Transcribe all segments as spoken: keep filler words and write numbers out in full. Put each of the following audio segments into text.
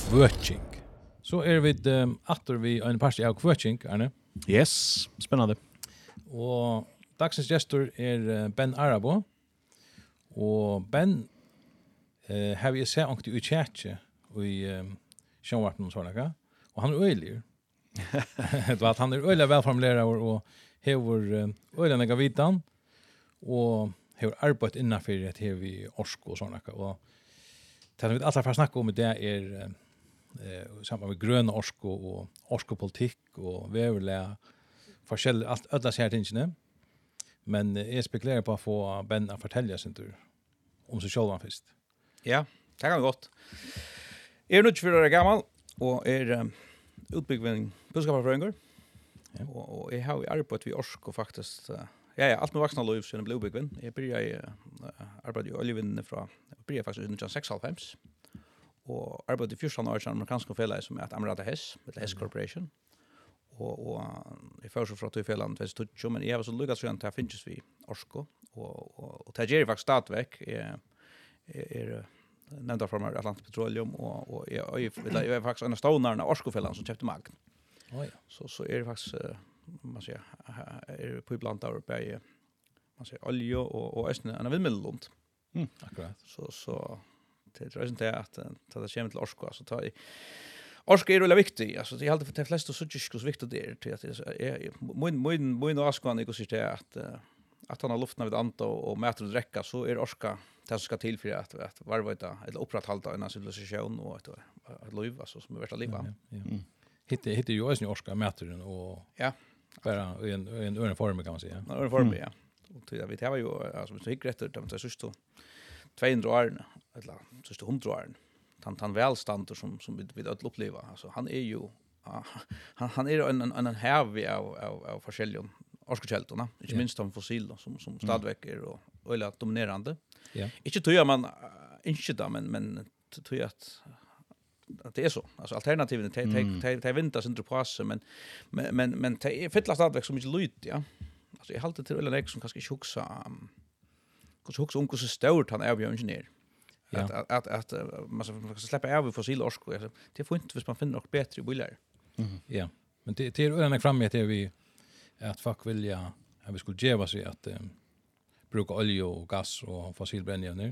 kvötching. Så är vi um, åter vi en parti av kvötching, Arne. Yes, spännande. Och dagens gestor är uh, Ben Arabo. Och Ben uh, har vi sett ångte i chatche och i um, sjönvarten och sådana. Och han är öjlig. Det var att han är öjlig välformulerad och hever uh, öjliga vitan. Och hever arbetat innanför det här vi orsko och sådana. Och det vi alla får snacka om det är eh samband med grön orsko och orskopolitik och väverliga forskjell allt alla så här tingene. Men jag spekulerar på att få Ben att fortälja sin tur om sig själv först. Ja, det kan gott. Är nu tjugo år gammal och är um, utbyggd kunskapsförängar. Ja. Och, och jag har ju arbetat vid orsko faktiskt. Uh, ja, ja, allt med vuxna liv sen blev utbyggd. Jag började uh, arbeta i oljevinnen från jag började faktiskt i nittonhundrasextiofem. Och arbetade i fjorton år sedan amerikanska företag som heter Amerada Hess, med Hess Corporation. Och och jag får så från till företaget tjugohundratjugo, men jag var så lyckats att ta finns vi Orsko och och och Tajeri faktiskt startväck är är nämnda från Atlantic Petroleum och och jag jag är faktiskt en av stonarna Orsko-fällan som köpte Magn. Oh ja. Så så är det faktiskt man säger är på ibland där uppe man säger olja och och östern en vindmöllund. Mm, akkurat. Så så det tror jag inte att ta det kommer till Orsko så tar Orsko är väldigt viktigt. Alltså det är alltid för de flesta så tycker jag viktigt det är till att är min min min Orsko ekosystem att att han har luften av ett anta och mäter och dräcka så är Orska det som ska till för att att varvita eller upprätthålla en civilisation och ett ett liv alltså som är värt att leva. Ja, ja. Mm. Hitte hitte ju också Orska mäter och ja, bara i en en annan form kan man säga. En annan form ja. Och det vi det var ju alltså så gick rätt ut det så så tvåhundra år eller så hundra år. Han han välstånd som som vi vi att uppleva. Alltså han är ju han han är en en en häv av av av forskjelliga orskokällorna, inte minst de fossila som som stadväcker och eller dominerande. Ja. Inte tror jag man inte där men men tror jag att att det är så. Alltså alternativen te te te vinter inte på oss men men men men det är fettla stadväck som inte lyt, ja. Alltså jag håller till eller näck som kanske huxa kanske huxa om hur så stort han är som ingenjör. Ja. Att att att, att man ska släppa av fossil orsko. Det får inte hvis man finner något bättre i bullar. Mm. Ja. Men det det är en fram med det vi att fuck vilja att vi skulle ge oss att um, bruka olja och gas och fossilbrännämnen.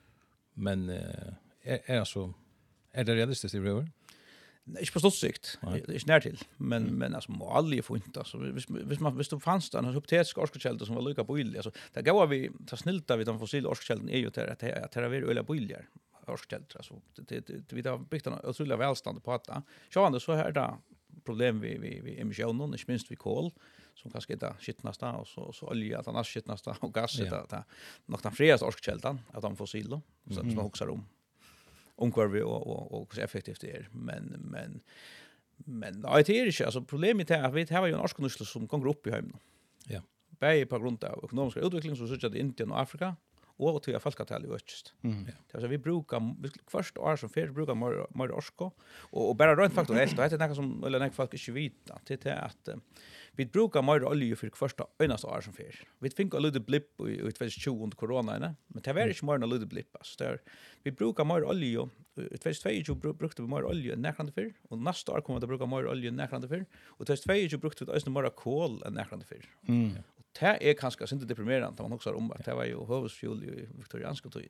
Men uh, är, är alltså är det realistiskt i röver? Nej, inte på stort sikt. Det är snär till. Men mm. men alltså olja får inte alltså hvis hvis man hvis du fanns där en hypotetisk orskokälla som var lika på olja alltså där går vi ta snilta vid de fossila orskokällan är ju till att att det är öliga buljar orskokällor alltså det det vi har byggt en otroligt välstånd på att så ändå så här där problem vi vi vi emissionen inte minst vi kol som kanske inte skittnasta och så så olja att annars skittnasta och gas det att något den friaste orskokällan att de fossila så att man huxar om omkvarvi och och och hur effektivt det är men men men nej det är inte alltså problemet är att vi har ju en orskonussel som går upp i hemmen. Ja. Bäj på grund av ekonomisk utveckling så så att Indien och Afrika och till folktal i öst. Mm. Det alltså vi brukar första år som för brukar mer mer orsko och och bara rent faktiskt det är något som eller något folk inte vet det är att vi brukar mer olja för första enaste år som för. Vi fick en liten blipp i tjugohundratjugo under corona, ne? Men det var inte mer en liten blipp. Så där vi brukar mer olja i tjugohundratjugo brukade vi mer olja än näkrande för och nästa år kommer vi att bruka mer olja än näkrande för och tjugohundratjugo brukade vi också mer kol än näkrande för. Mm. Och det är kanske inte deprimerande man också om att det var ju huvudfuel i viktorianska tid.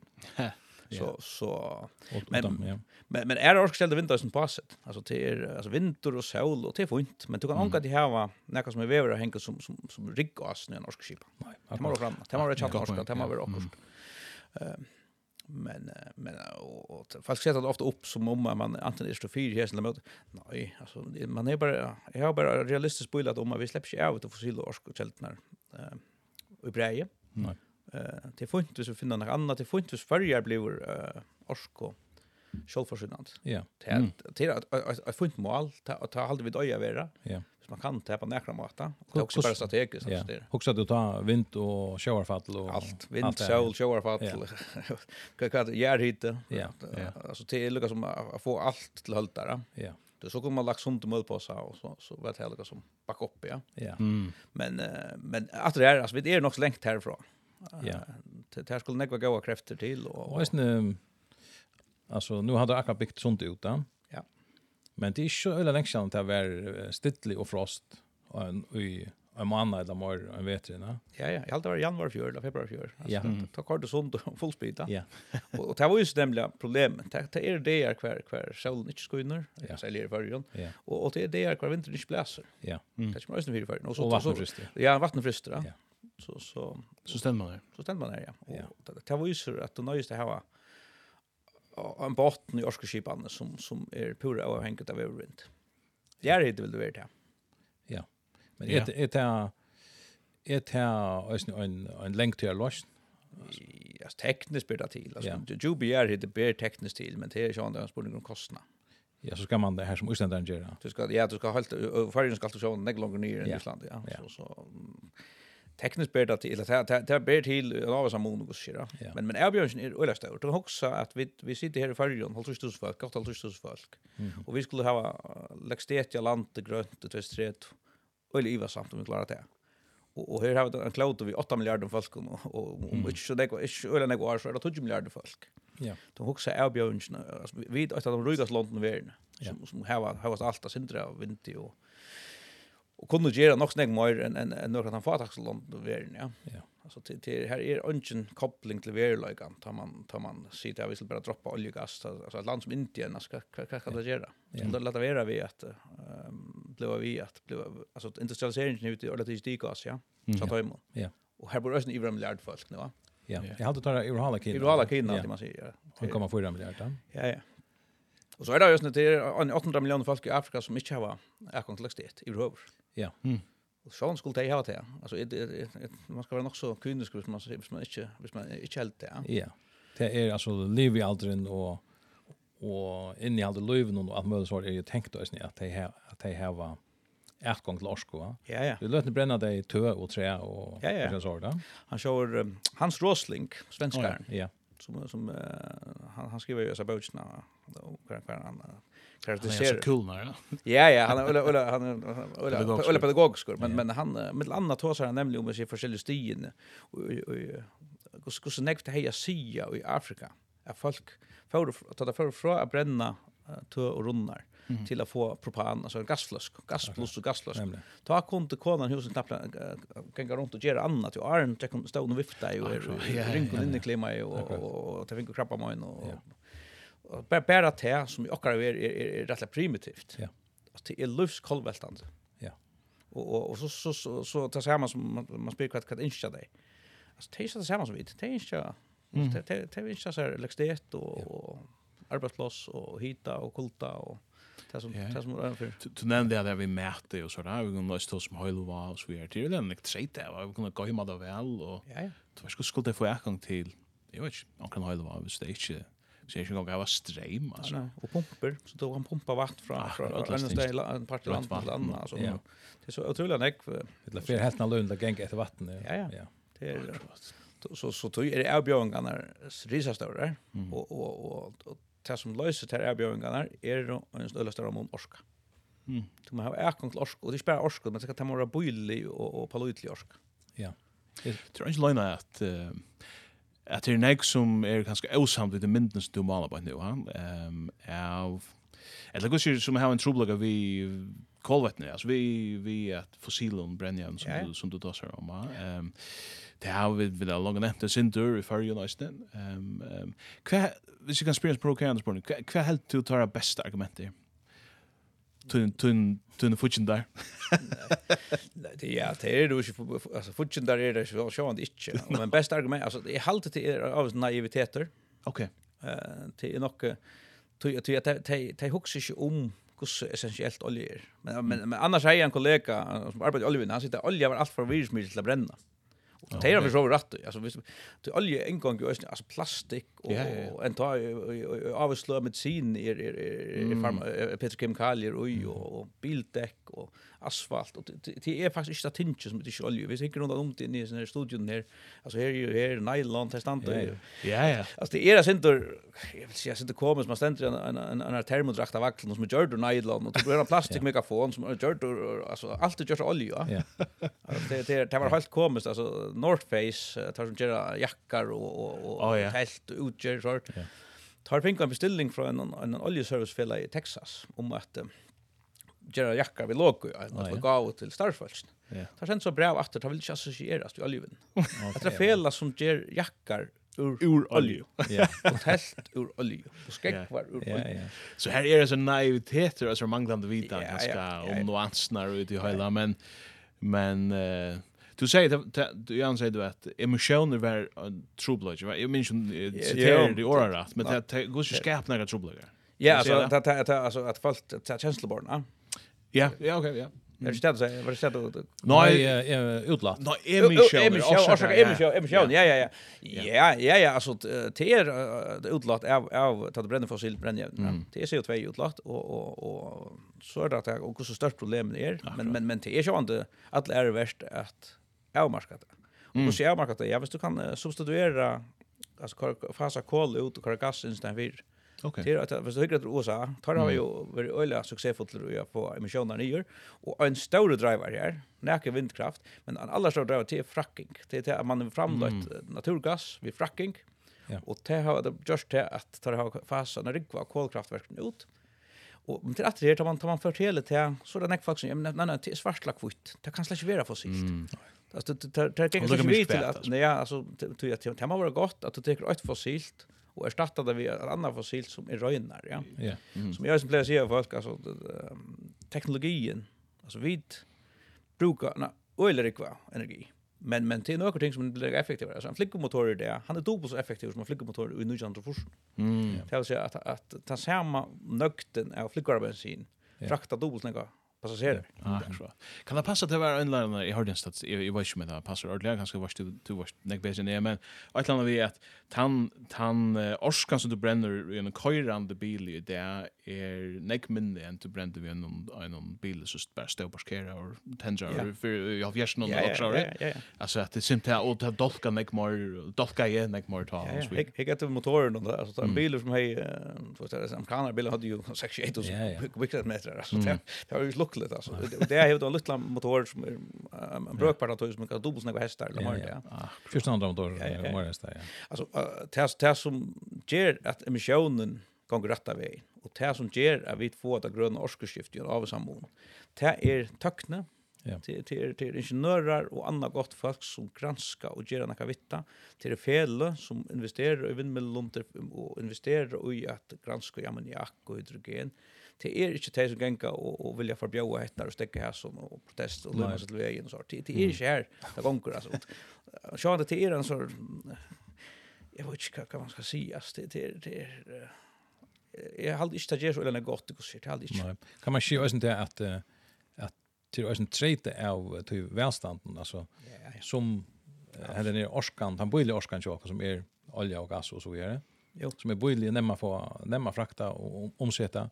Så så men, ja. men men är det också ställda vintern på passet. Alltså det är alltså vinter och sol och det får inte men du kan anka det här var något som är väver och hänka som som som riggas när norska skip. Nej, det måste fram. Det måste chatta norska, det måste vara också. Eh men men och fast sätter det ofta upp som om man antingen är så fyr här eller mot. Nej, alltså man är bara jag har bara realistiskt spoilat om att vi släpper sig ut och fossila orskokällor eh i breje. Nej. Eh det får inte så finna något annat det får inte för förr blir eh orsko självförsörjande. Ja. Det det att få inte mål att ta hålla vid öja vara. Ja. Så man kan ta på näkra mata. Det är också bara strategiskt så där. Också du tar vind och showerfall och allt. Vind, sol, showerfall. Vad vad gör hit? Ja. Alltså det är lika som att få allt till håll där. Ja. Det så kommer man lagt sånt mål på sig och så så vet jag lika som back upp ja. Ja. Mm. Men men att det är alltså vi är nog så långt härifrån. Ja. Det här skulle nägga goda krafter till och och alltså nu hade jag akkurat byggt sånt ut då. Ja. Men det är så öle länge sedan det var stittlig och frost och en i en månad eller mer en vetrina. Ja, ja. Jag hade var januari fjör eller februari fjör. Ja. Mm. Ta kort och sånt och full speed. Ja. och, och det var ju nämligen problemet. Det, det är det är kvar kvar solen inte skiner. Jag säger i förrjun. Ja. Och, och det är det är kvar vintern inte bläser. Ja. Mm. Det är ju för förrjun. Och så vattenfrister. Ja, vattenfrister. Ja. Ja. Så så så stämmer man där. Så stämmer man där, ja. Och ja. det, det var ju så att det nöjeste ha en botten i Orskaskipan som som är pura avhängigt av övervind. Det är det vill det vara det. Ja. Men är det är det är det en en länk till lösning. Ja, tekniskt blir det till. Alltså, ja. Jubi är det ber tekniskt till, men det är ju en spurning om kostnader. Ja, så ska man det här som utständaren gör. Du ska ja, du ska hålla färgen ska alltså en längre ner i ja. Island, ja. ja. Så så tekniskt ber det till att det det ber till en av samma mån ja. Men men erbjudanden är öle stort. Och också att vi vi sitter här i färgen håller tusen folk, gott håller tusen folk. Mm. Och vi skulle ha läxtet i landet grönt det tvestret. Öle i var samt om vi klarar det. Och och här har vi en cloud vi åtta miljarder folk och och om inte så det är öle några år så är det tio miljarder folk. Ja. De också erbjudanden alltså vi ett av de rikaste länderna i världen som som har har allt att syntra och vinter och och kunde göra något snägg mer än än än några av företagsland i världen, ja. Ja. Alltså till till här är ingen koppling till verkligheten tar man tar man ser att vi skulle bara droppa olja och gas alltså ett land som Indien ska vad kan det göra? Så då låter vara vi att ehm blev vi att blev alltså industrialiseringen ute och det stigas ja. Så tar man. Ja. Och här bor ösn i miljard folk nu va. Ja. Jag hade tagit Urhala Kina. Urhala Kina det man säger. Han kommer fyra miljarder. Ja ja. Och så är det just när det är åttahundra miljoner folk i Afrika som inte har äkontlextet i över. Ja. Mm. Och så skulle det ha det. Alltså det, det, det, man ska vara nog så kynisk hvis man hvis man inte hvis man inte helt det. Ja. Ja. Det är alltså liv i åldern och och in i allt liv och allt möjligt så är ju tänkt oss att det här att det här var ätgång till Orsko. Ja ja. Du låter bränna det i tö och trä och ja, ja. så där. Han kör um, Hans Rosling, svenskar. Oh, ja. Som som uh, han han skriver ju så böckerna och kan kan han karaktäriserar. Han är så cool när ja. Ja ja, han är eller han är eller pedagogisk men men han med annat tar så han nämligen om sig forskjellige stigen och och hur så näkt heja sia i Afrika. Är folk för att ta för för att bränna tö och runnar mm. till att få propan alltså en gasflask gas plus och gasflask. Ta kunde konan husen knappt gänga runt och göra annat och Arn det kom stå och vifta ju ringa in i klimat och och ta fick krabba mig och och bara te som också är är rätt primitivt. Ja. Alltså det är lufskolvältande. Ja. Och och och så så så så tar samma som man, man spelar kvart kvart incha dig. Alltså det är så samma som vi. Det är inte det det är inte så här läxtet och arbetsplats och hita och kulta och det som det som är för du nämnde det vi mätte och så där vi kunde lösa som höjlva och så vidare till den inte säga det vi kunde gå hem då väl och ja ja då skulle skulle det få ägång till jag vet inte man kan höjlva hvis det inte så jag kan gå av ström alltså ja, och pumpar så då han pumpar vatten från från en ställe en part land till annan alltså det är så otroligt näck det är för helt naturligt att gänga efter vatten ja ja det är så så då är det erbjudningarna risastora och och och det som löser till erbjudningarna är då en större större om orska. Mm. Du måste ha äkong till orska och det är inte bara orska men det ska ta mera bojlig och och pålitlig orska. Ja. Jag tror inte löna att att det är näg som är ganska osamt vid det mynden som du maler på nu han ehm av eller går som har en trubbel vi kolvattnet alltså vi vi att fossilen bränna som du som du då så om ehm det har vi vid en lång nätt center i förrjun nästan ehm ehm kvar vi ska experience pro canvas på kvar helt till tar bästa argument där tun tun tun futchen där det ja det är då alltså futchen där är det så så inte inte men bästa argument alltså det är halt till av naiviteter okej eh till nog till till att ta huxa sig om hur essentiellt olja är men men annars är en kollega som arbetar i oljan han sitter olja var allt för virusmedel till att bränna. Det är för så rätt alltså visst till olja en gång ju alltså plastik och en tar avslö medicin är är petrokemikalier och och bildäck och asfalt och det är faktiskt inte tinge som det är olja vi tänker runt om till i sån här studion här alltså här är ju här nylon testant ja ja alltså det är det inte jag vill säga inte kommer som man ständer en en en termodrakt av axeln som gör nylon och då är det plastik megafon som gör alltså allt det gör olja ja det det det var helt komiskt alltså North Face tar som gör jackar och och och tält utgör sort tar fink en bestilling från en, en oljeservicefälla i Texas om att uh, göra jackar vid logo att Ah, få ja. gå till Starfalks. Ja. Tar sen så bra att det vill inte associeras till oljeven. Att det Okay. är fälla som ger jackar ur Ur olje. Ja. Och tält ur olje. Och skäggvar ur Ja, olje. ja. Så här är det så naiviteter alltså manglande vita Ja, ganska ja, ja, om ja. nuanserna ut i hela men men eh du säger du Jan säger du att emotioner var trouble va? Jag minns ju citerar det ora rätt men det går ju skapa några trouble. Ja, Jag ser alltså att att alltså att folk att känslobarn, ja. Ja, ja okej, ja. Är det städ så var det städ då? Nej, eh utlatt. No, emotioner. Emotion, orsaka emotion, emotion. Ja, ja, ja. Ja, ja, ja, alltså det är det utlatt av av att bränna fossil brännjävn. Det är C O två utlatt och och och så är det att och hur så stort problemet är, men men men det är ju inte att det är värst att avmarka det. Och så avmarka det, ja, visst du kan substituera alltså fasa kol ut och gas instant vid. Okej. Det är att hvis du hyggrar till U S A, tar har ju varit öliga succéfullt på emissioner nyer och en stor driver här, näke vindkraft, men en allra stor driver till fracking. Det är att man framlagt naturgas vid fracking. Ja. Och det har det just det att tar ha fasa när det var kolkraftverken ut. Och men till att det tar man tar man för hela till så där näck faktiskt men nej nej till svartlackvitt. Det kan släcka vara fossilt. Mm. Alltså det det det kan inte vi till att nej alltså till att det har varit gott att du tar ett fossilt och erstatta det med ett annat fossilt som är röjnar, ja. Ja. Mm. Som jag som plejer säga folk alltså teknologin alltså vid brukar na oilerikva energi. Men men till några ting som blir effektivare. Alltså en flickomotor där, han är dubbelt så effektiv som en flickomotor i nutjande fors. Mm. Det vill säga att att ta samma nökten av flickarbensin Ja. frakta dubbelt några passagerare. Ah, så. Kan det passa att det var en lärare i hörden stats i vad som det passar ordentligt ganska vart du du vart neckbase ner men ett annat vi att han han orskan som du bränner i en köjrande bil i det är neck minne än du brände vi en en bil så bara stå parkera och tändra för jag har någon också Ja, ja, ja. alltså att det syns att och det dolka neck more dolka igen neck more tal så Jag jag got motoren och alltså en bil som hej så att säga amerikaner bil hade ju sextioåtta tusen kubikmeter alltså det det var ju luckligt alltså det är ju då en liten motor som är en brökpartator som kan dubbelt några hästar eller mer ja. fjorton hundra motor mer hästar ja. Alltså det det som ger att emissionen går rätta väg och det som ger att vi får det gröna årsskiftet av samman. Det är tackna Ja. till till till ingenjörer och andra gott folk som granska och ger några vitta till fel som investerar i vindmöllor och investerar i att granska ammoniak och hydrogen. Det är inte det som gänga och, och vilja förbjuda hettar och stäcka här som och protest och lömma sig till vägen och så. Det, det är inte här det gånger alltså. Så att det är en sån jag vet inte vad man ska säga. Det det det är jag hade inte det så eller något gott det går aldrig inte. Nej. Kan man se också inte att uh, att till också trade av till välstånden alltså Ja, ja. som uh, den är orskan, han borde orskan choka som är olja och gas och så vidare. Jo. Som är borde nämma få nämma frakta och omsätta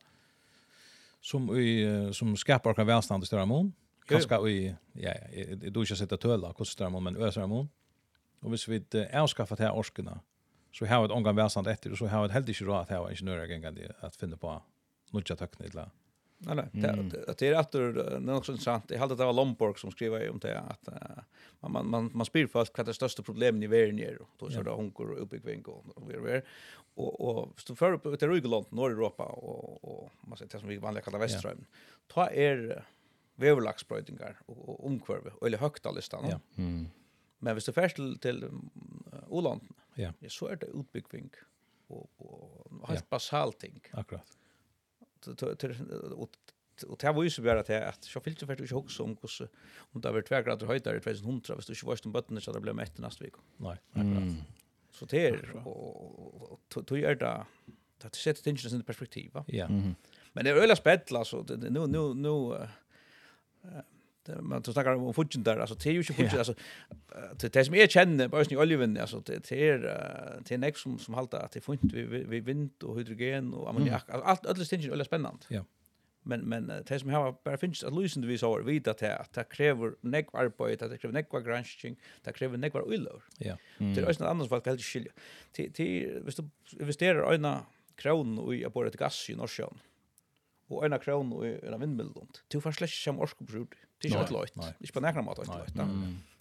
som i som skapar kan välstånd i större mån. Kanske i ja, det du ska sätta tölla kostar större mån men ösare mån. Och hvis vi uh, avskaffar det här orskarna så har ett omgång välstånd efter och så har ett helt inte råd att ha ingenjörer gängande att finna på nya tekniker. Nej nej, det det är att det är också intressant. Jag hade det var Lomborg som skrev om det att uh, man man man spyr för vad det största problemet i världen är då så där hunger och uppbyggning och vi och och stå för på det Rygeland norra Europa och och man säger det som vi vanliga kallar västström. Ta är vävlagsbrödingar och, och omkvarv eller högt alla listan. Ja. Mm. Men hvis du färs till till Åland. Ja. Så är det utbyggning och och helt basalt ting. Akkurat. Och och det var ju så bara att så fyllt för att också om hur om det var två grader höjdare i tjugohundra visst du inte varst om botten så det blev mätt nästa vecka. Nej, Mm. akkurat. Så det är och då gör det att sätta det in i perspektiv va. Ja. Mhm. Men det är öliga spett alltså nu nu nu det man så snackar om fudgen där alltså det är ju inte fudgen alltså det det som jag känner bara i oljevind alltså det det är det är näck som som haltar att det får inte vi vi vind och hydrogen och ammoniak allt alla stingar är spännande. Ja. Men men det som har bara finns att lyssna vi så vid att det att kräver näck arbete att det kräver näck granskning det kräver näck var oilor. Ja. Det är också något annat folk helt skilja. Till till visst du investerar ena kron och i på ett gas i Nordsjön. Och ena kron och i en vindmöllund. Du får släcka som orskopsjord. Det är inte lätt. Det är på näkra mat lätt.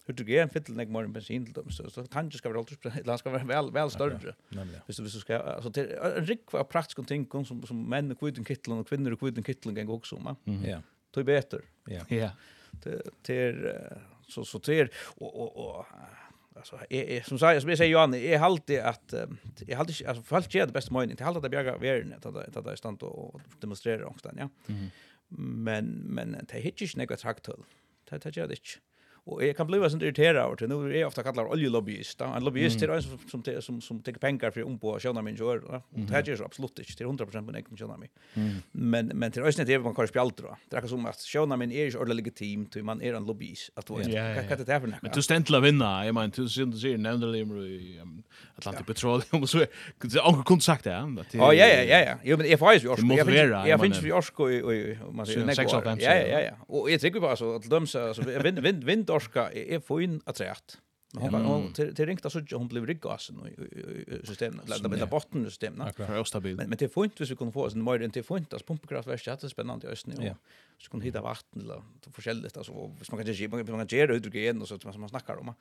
hydrogen fittel nek mer bensin till dem så så tanken ska vara alltid det ska vara väl väl större. Nämligen. Visst du ska alltså det en rik av praktiska ting som som män och kvitten kitteln och kvinnor och kvitten kitteln går också om. Ja. Det är bättre. Ja. Ja. Det det så så det och och och alltså är som säger som jag säger Johan är alltid att jag alltid alltså fallt ger det bästa möjligheten till alltid att bjärga världen att att det är stant och demonstrera också ja. Men men det hittar inte något traktor. Det det gör det inte. Och jag kan bli så irriterad över det. Nu är jag ofta kallar oljelobbyist. En lobbyist är en som som som som tar pengar för om på att tjäna min gör. Och det här gör absolut inte till hundra procent på egen tjäna mig. Men men till ösnet är man kanske spjalt då. Det är som att tjäna min är ju ordentligt legitimt till man är en lobbyist att vad kan det för. Men du stäntla vinna. Jag menar du syns du ser nämligen i Atlantic Petroleum och så är onkel kunde sagt det. Ja ja ja ja. Jo men jag får ju också. Jag finns vi också och man säger ja ja ja. Och jag tycker bara så att de så vind vind vind orska är få in att rätt. Men hon till till ringta så hon blev riggasen i systemet eller med botten systemet. För stabil. Men men det får inte vi kunde få en mer inte får inte att pumpkraftverk det är spännande i östen och så kunde hitta vatten eller förskälligt alltså hvis man kan ge man kan ge hydrogen och så som man snackar om.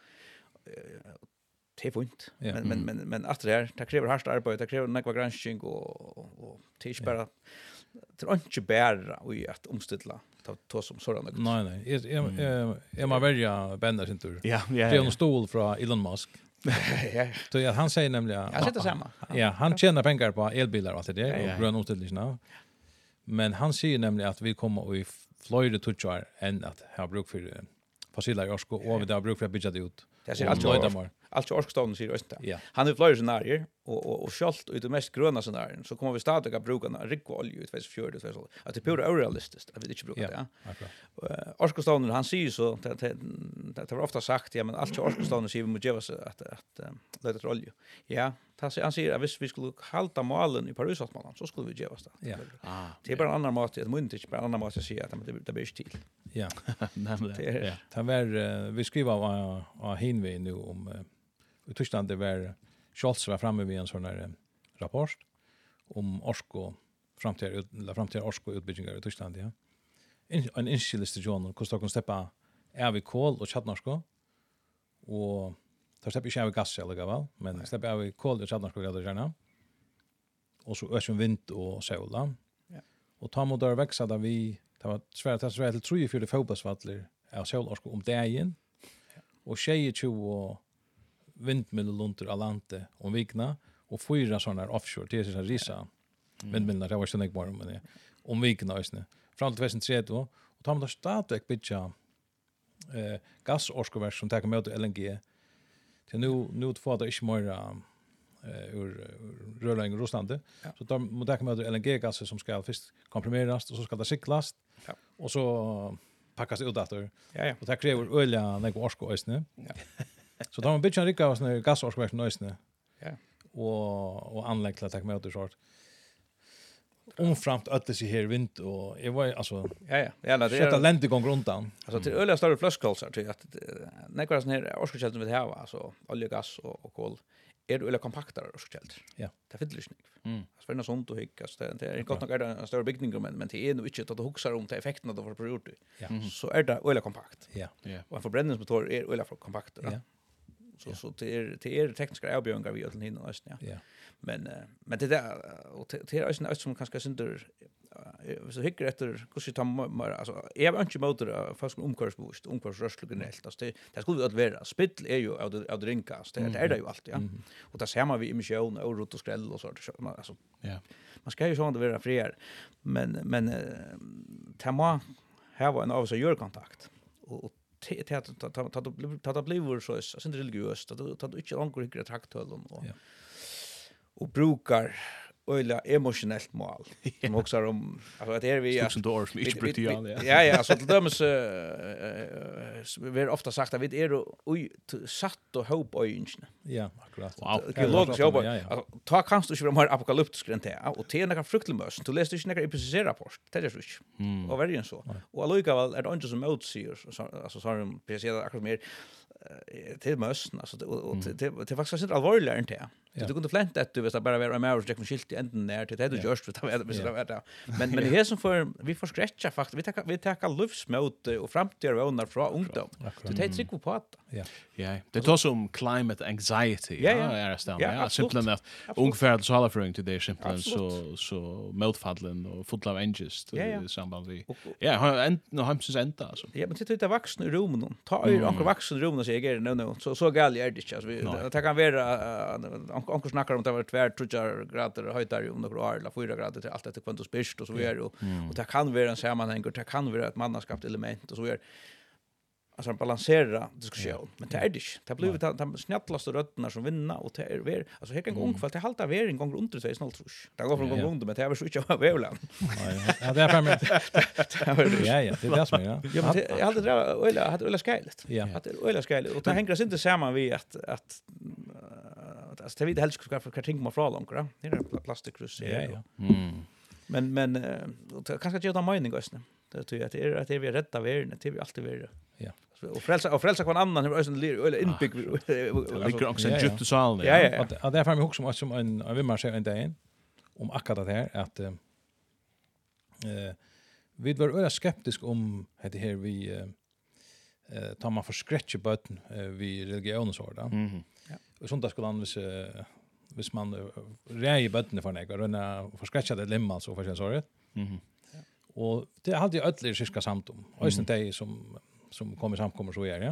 Det får inte. Men men men men att det här det kräver hårt arbete, det kräver några granskning och och det är bara det är inte bara och att omställa ta som sådana. Nej nej. Jag jag jag måste välja Bender sin tur. Ja, ja. Det är en stol från Elon Musk. Ja. Så ja, han säger nämligen Jag sätter samma. Ja, han tjänar pengar på elbilar och allt det och grön omställning nu. Men han säger nämligen att vi kommer i Florida touchar än att ha bruk för fossila jorsko och vi har bruk för att bygga det ut. Det ser alltså alltså orkstavn säger just det. Han är flera scenarier och och och skalt ut det mest gröna scenarier så kommer vi starta att bruka rik olja ut tjugo så att det är pure orealistiskt att vi inte brukar det. Ja. Orkstavn han säger så att det var ofta sagt ja men alltså orkstavn säger vi måste göra så att att låta olja. Ja, han säger att hvis vi skulle halta målen i Parisavtalet så skulle vi göra det. Ja. Ah. Det är bara en annan mat det måste inte bara en annan mat att säga att det det blir till. Ja. Nämligen. Det tar väl vi skriver av av Hinve nu om i Tyskland det var Scholz var framme vid en sån här rapport om Orsko framtida eller framtida Orsko utbyggningar i Tyskland ja. En inskillestation hur ska de steppa är vi kol och chatnorsko och tar släpper inte av gas eller vad men släpper av kol och chatnorsko gör det gärna. Och så ösken vind och sol då. Ja. Och tar mot där växa där vi tar svärt att svärt till tre fyra fotbollsvallar av sol Orsko om dagen. Och tjugo och vindmillelunter alante om vikna och fyra såna offshore det är så risa vindmillar det var så mycket bara men om vikna ösne fram till tjugohundratrettio och tar man där stadigt bitcha eh gasorskoverk som tar med L N G till nu nu får det inte mer eh ur rörläng Ryssland så tar man tar med L N G-gaser som ska först komprimeras och så ska det cyklas ja. Och så packas ut efter ja, ja. och det kräver olja när orsko ösne ja. Så då har man bitchan rika av såna gasorskverk nöjsne. Ja. Och och anlägg till att ta med sort. Omframt att det sig här vind och jag var alltså ja ja. Ja, det är ett länd igång runt om. Alltså till öliga större flaskhålsar till att några såna här orskällor som vi har alltså olja, gas och, och kol är det öliga kompakta orskällor. Ja. Det finns lyssning. Mm. Alltså för något sånt och hickas det det är gott nog är det en större byggning men men det är nog inte att det huxar om till effekterna då för gjort. Ja. Så är det öliga kompakt. Ja. Och en förbränningsmotor är öliga kompakt. Ja. Så så det är det är tekniska avbjörningar vi öll hinner nästan ja. Men men det där och det är också något som kanske synder så hycker efter hur ska ta alltså är väl inte motor fast omkörsboost omkörsrörslu generellt alltså det det skulle väl vara spill är ju av av drinkas det är det ju alltid ja. Och där ser man vi emission och rot och skräll och så alltså ja. Man ska ju så ändå vara friare men men tema här var en av så gör kontakt och det att ta ta ta ta blir så så inte religiöst att ta inte långt hyggre traktöl och och brukar öliga emotionellt mål som också är om alltså att är vi som då som inte brutal ja ja ja så det döms vi har ofta sagt att vi är oj satt och hopp och ynne ja akkurat wow geologiskt jobb alltså ta kanst du inte mer apokalyptisk rent här och te några fruktlös du läste inte några I P C C-rapport det är så och verkligen så och allikevel är det inte som motsäger alltså så har de precis akkurat mer till mössen alltså och det det faktiskt inte allvarligare än det. Så du kunde flänta att du visst bara vara med och checka skilt i änden ner till det du görs för att visst det var. Men men det är som för vi får skrätcha faktiskt vi tar vi tar luftsmot och framtida vånar från ungdom. Så det är trick på att. Ja. Ja. Det tar som climate anxiety. Ja, är det stämmer. Ja, absolut. simpelt att ungefär så alla för till det simpelt så så motfallen och full av angest i samband vi. Ja, har en no hemsens ända alltså. Ja, men titta det vuxna i rummen. Ta ju onkel vuxna i rummen och säger no no så så gal är det inte alltså vi det kan vara onkel snackar om det var tvär trutjar grader höjtar ju om några år eller fyra grader till allt efter kvant och spist och så vidare och och det kan vara en sammanhang och det kan vara ett mannaskapt element och så vidare. Alltså balansera diskussion. Men det är det inte. Det blir det de snällaste rötterna som vinner och det är ver. Alltså här kan gå ungefär till halta ver en gång runt två noll trus. Det går från gång runt men det är så inte av vävlan. Ja, det är för mig. Ja, ja, det är det som är. Ja, men jag hade det eller hade det skälet. Ja. Att det eller skälet och det hänger sig inte samman vi att att alltså det vid helst ska för karting man från långt, va? Det är plastikkrus. Ja, ja. Mm. Men men kanske ge dem mening också. Det tror jag att det är att det är vi rädda världen, det är vi alltid värre. Ja. Och frälsa och frälsa kvar annan hur ösen eller inbygg. Det ligger också en djupt salen. Ja, ja. Att det är för mig också som en av vimmar säger en dag om akkurat det här att eh vi var öra skeptisk om det här vi eh tar man för scratch button vi religion så där. Mhm. Ja. Och sånt där skulle annars hvis man rej button för några och för scratcha det lemma så för så rätt. Mhm. Och det hade ju ödler cirka samt om. Och sen det som som kommer samkommer så är ja.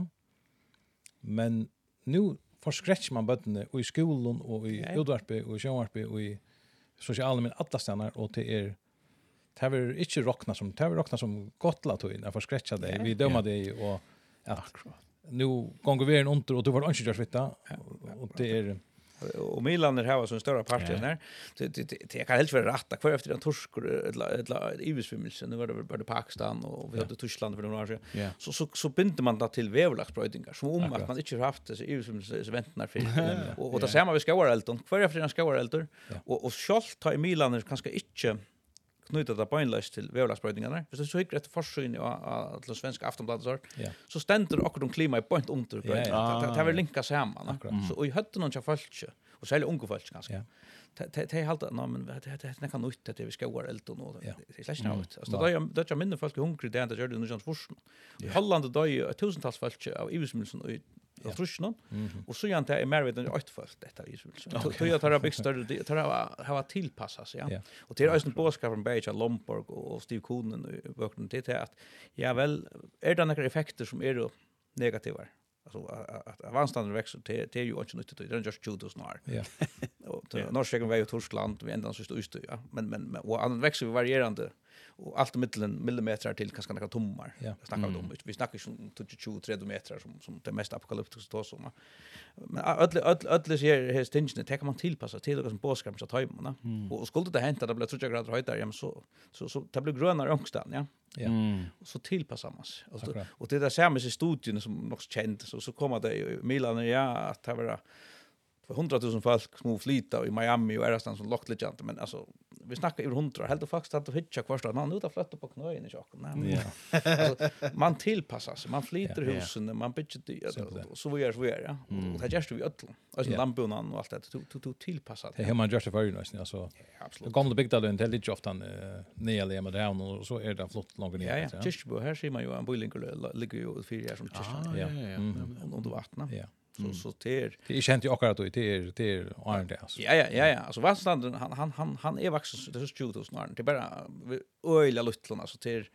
Men nu för scratch man button i skolan och i utvarpe och i sjönvarpe och i sociala men alla stannar och det är det vill inte rockna som det vill rockna som gottla tog in för scratcha det. Vi dömer det och att nu går vi en under och du var inte just vita och det är och Milan har så en större parti där. Det det det kan helt vara rätt kvar efter en torsk eller I V S-filmelse. Nu var det väl bara Pakistan och vi hade Tyskland för några år sedan. Så så så binder man det till vävlagsbrödingar som om att man inte har haft det I V S-filmelse väntar för och och det ser man vi ska vara elton. Kvar efter en ska vara elton och och skalt ta i Milan är kanske inte knyta det beinlöst till vävlagsbrödingarna. För så gick det försyn ja till svenska Aftonbladet så. Så ständer också de klima i point under det. Det vill linka samman. Så och i hötten någon folk och sälja unga folk ganska. Det det halt nå men det det kan nytta det vi ska vara elton och det är släkt något. Alltså då jag då jag minns folk hungrig det där gör det nu sånt först. I Holland då är tusentals folk av I V S-milsen och av trusjon och så jag inte är mer vet än åt folk detta I V S-milsen. Så jag tar big större tar ha tillpassas ja. Och det är ju en bådskap från Beige Lomborg och Steve Koonen och verkligen det är att ja väl är det några effekter som är då negativa. Alltså att avanstanden växer till till ju inte nyttigt det är just tjugo tusen år. Ja. Och Norrköping var ju Tyskland vi ända så just ja men men och annan växer varierande och allt mitten millimeter till kanske några tommar. Jag snackar om vi snackar ju tjugo tre meter som som det mest apokalyptiska då som. Men öll öll öll ser här stinchen det kan man tillpassa till det som bådskap så tar man och skulle det hända det blir tjugo grader höjt där så så så det blir grönare ångstan ja. Ja. Mm. Så tillpassar man sig. Och, och det där ser man i studien som nog känt så så kommer det i Milan ja att det var för hundratusen folk små flita i Miami och Erastan som lockt lite men alltså vi snackar över hundra helt faktiskt att hitcha kvarstad man utan flytta på knöen i chocken. Nej. Ja. Alltså man tillpassar sig, man flyter ja, husen, ja. Man bygger det och så vidare så vidare ja. Mm. Och det görs vi öll. Alltså ja. Lamporna och allt det to to tillpassat. Det har man gjort för ju nästan alltså. Ja, absolut. Det gamla byggnaden det lite ofta nere med där och så är det flott långt ner. Ja, ja. Kyrkbo här ser man ju en boiling ligger ju fyra år som kyrkan. Ja, ja. Under vattnet. Ja. Så så det det är känt ju akkurat då det är det är Arne alltså. Ja ja ja ja alltså Vassanden han han han han är vuxen det är tjugo tusen år. Det är bara öliga luttlorna så till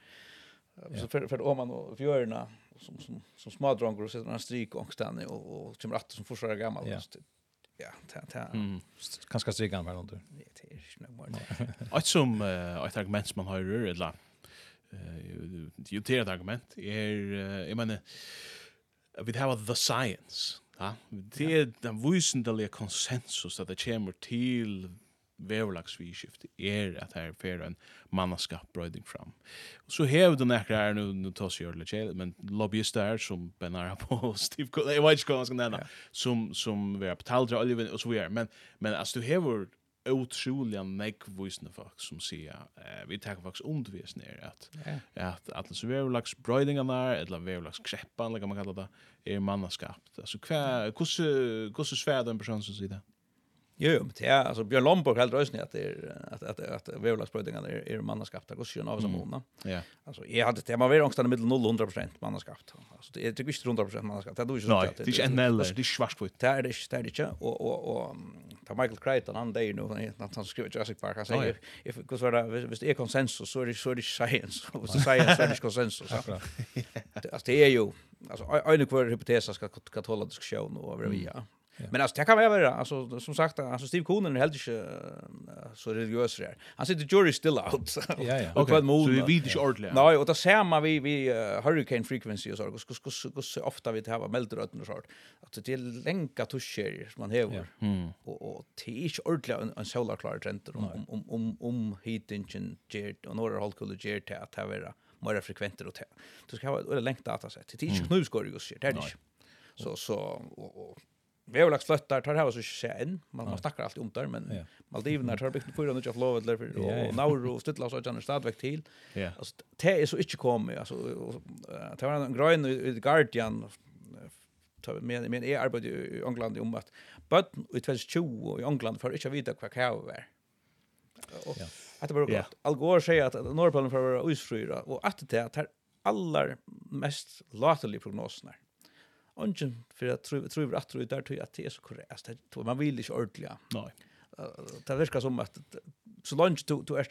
så för för om man och fjörna som som som smadronger och sätter en strik och stan och och kommer att som försöker gammal just. Ja, ta ta. Kanske strikan var under. Det är inte mer. Att som ett argument man har eller eh det är ett argument är jag menar vi har the science. Ja, det är den visendeliga konsensus att det kommer till vävlagsviskift är att här för en mannaskap bröding fram. Så har du några här nu nu tar sig lite men lobbyister som benar på Steve Cook. Jag vet inte vad jag ska nämna som som vi har betalt olja och så vidare men men alltså du har otroliga nekvisna folk som säger eh, vi tar faktiskt undervis ner att Ja. att att så verlags brödingarna eller verlags kreppan eller man kallar det är mannaskapt. Alltså kvar hur hur svär den personen som säger det. Jo, jo, men det är alltså Björn Lomborg helt rösning att det är att att att vävlagsbrödingarna är är mannaskapta och sjön av som måna. Ja. Alltså jag hade det man var ångstan i mitten noll till hundra procent mannaskapt. Alltså det är tycker inte hundra procent mannaskapt. Det är ju så Nej, det är inte eller det är svartvitt. Det är det det är det inte och och och ta Michael Crichton han där nu att han skriver Jurassic Park han säger if it goes where hvis det är konsensus så är det så är det science. Och så science så är det konsensus. Alltså det är ju alltså en kvar hypotes ska kan hålla diskussion och över via. Ja. Men alltså det kan vara alltså som sagt alltså Steve Coonan är helt inte uh, så religiös där. Han sitter jury still out. Ja ja. Okej. Så vi vet inte ordentligt. Nej, och det ser man vi vi uh, hurricane frequency och så hur hur ofta vi har meldröten och så att det är länka toucher som man häver. Mm. Och och det är inte ordentligt en, en solar klar trend om om om om heatingen jet och några hållkulle jet att ha vara mer frekventer och det. Du ska ha ett längt dataset. Det är inte knusgår ju så det är inte. Så så och, och Vävlags flyttar tar här så sen man man snackar alltid om där men ja. Maldiverna tar byggt fyra hundra av lovet där och Nauru och Stilla och sådana stadväck till. Ja. Alltså det är så inte kommer alltså det var en grön i Guardian med med är arbete i England om att but i tjugo i England för inte vita vad kau var. Och att det var gott. Al Gore säger att Norrpolen för vara usfryra och att det är allar mest låtliga prognoserna. Ungen för att tro tro att tro där tror att det är så korrekt. Det man vill inte ordentligt. Nej. Det verkar som att så långt du du är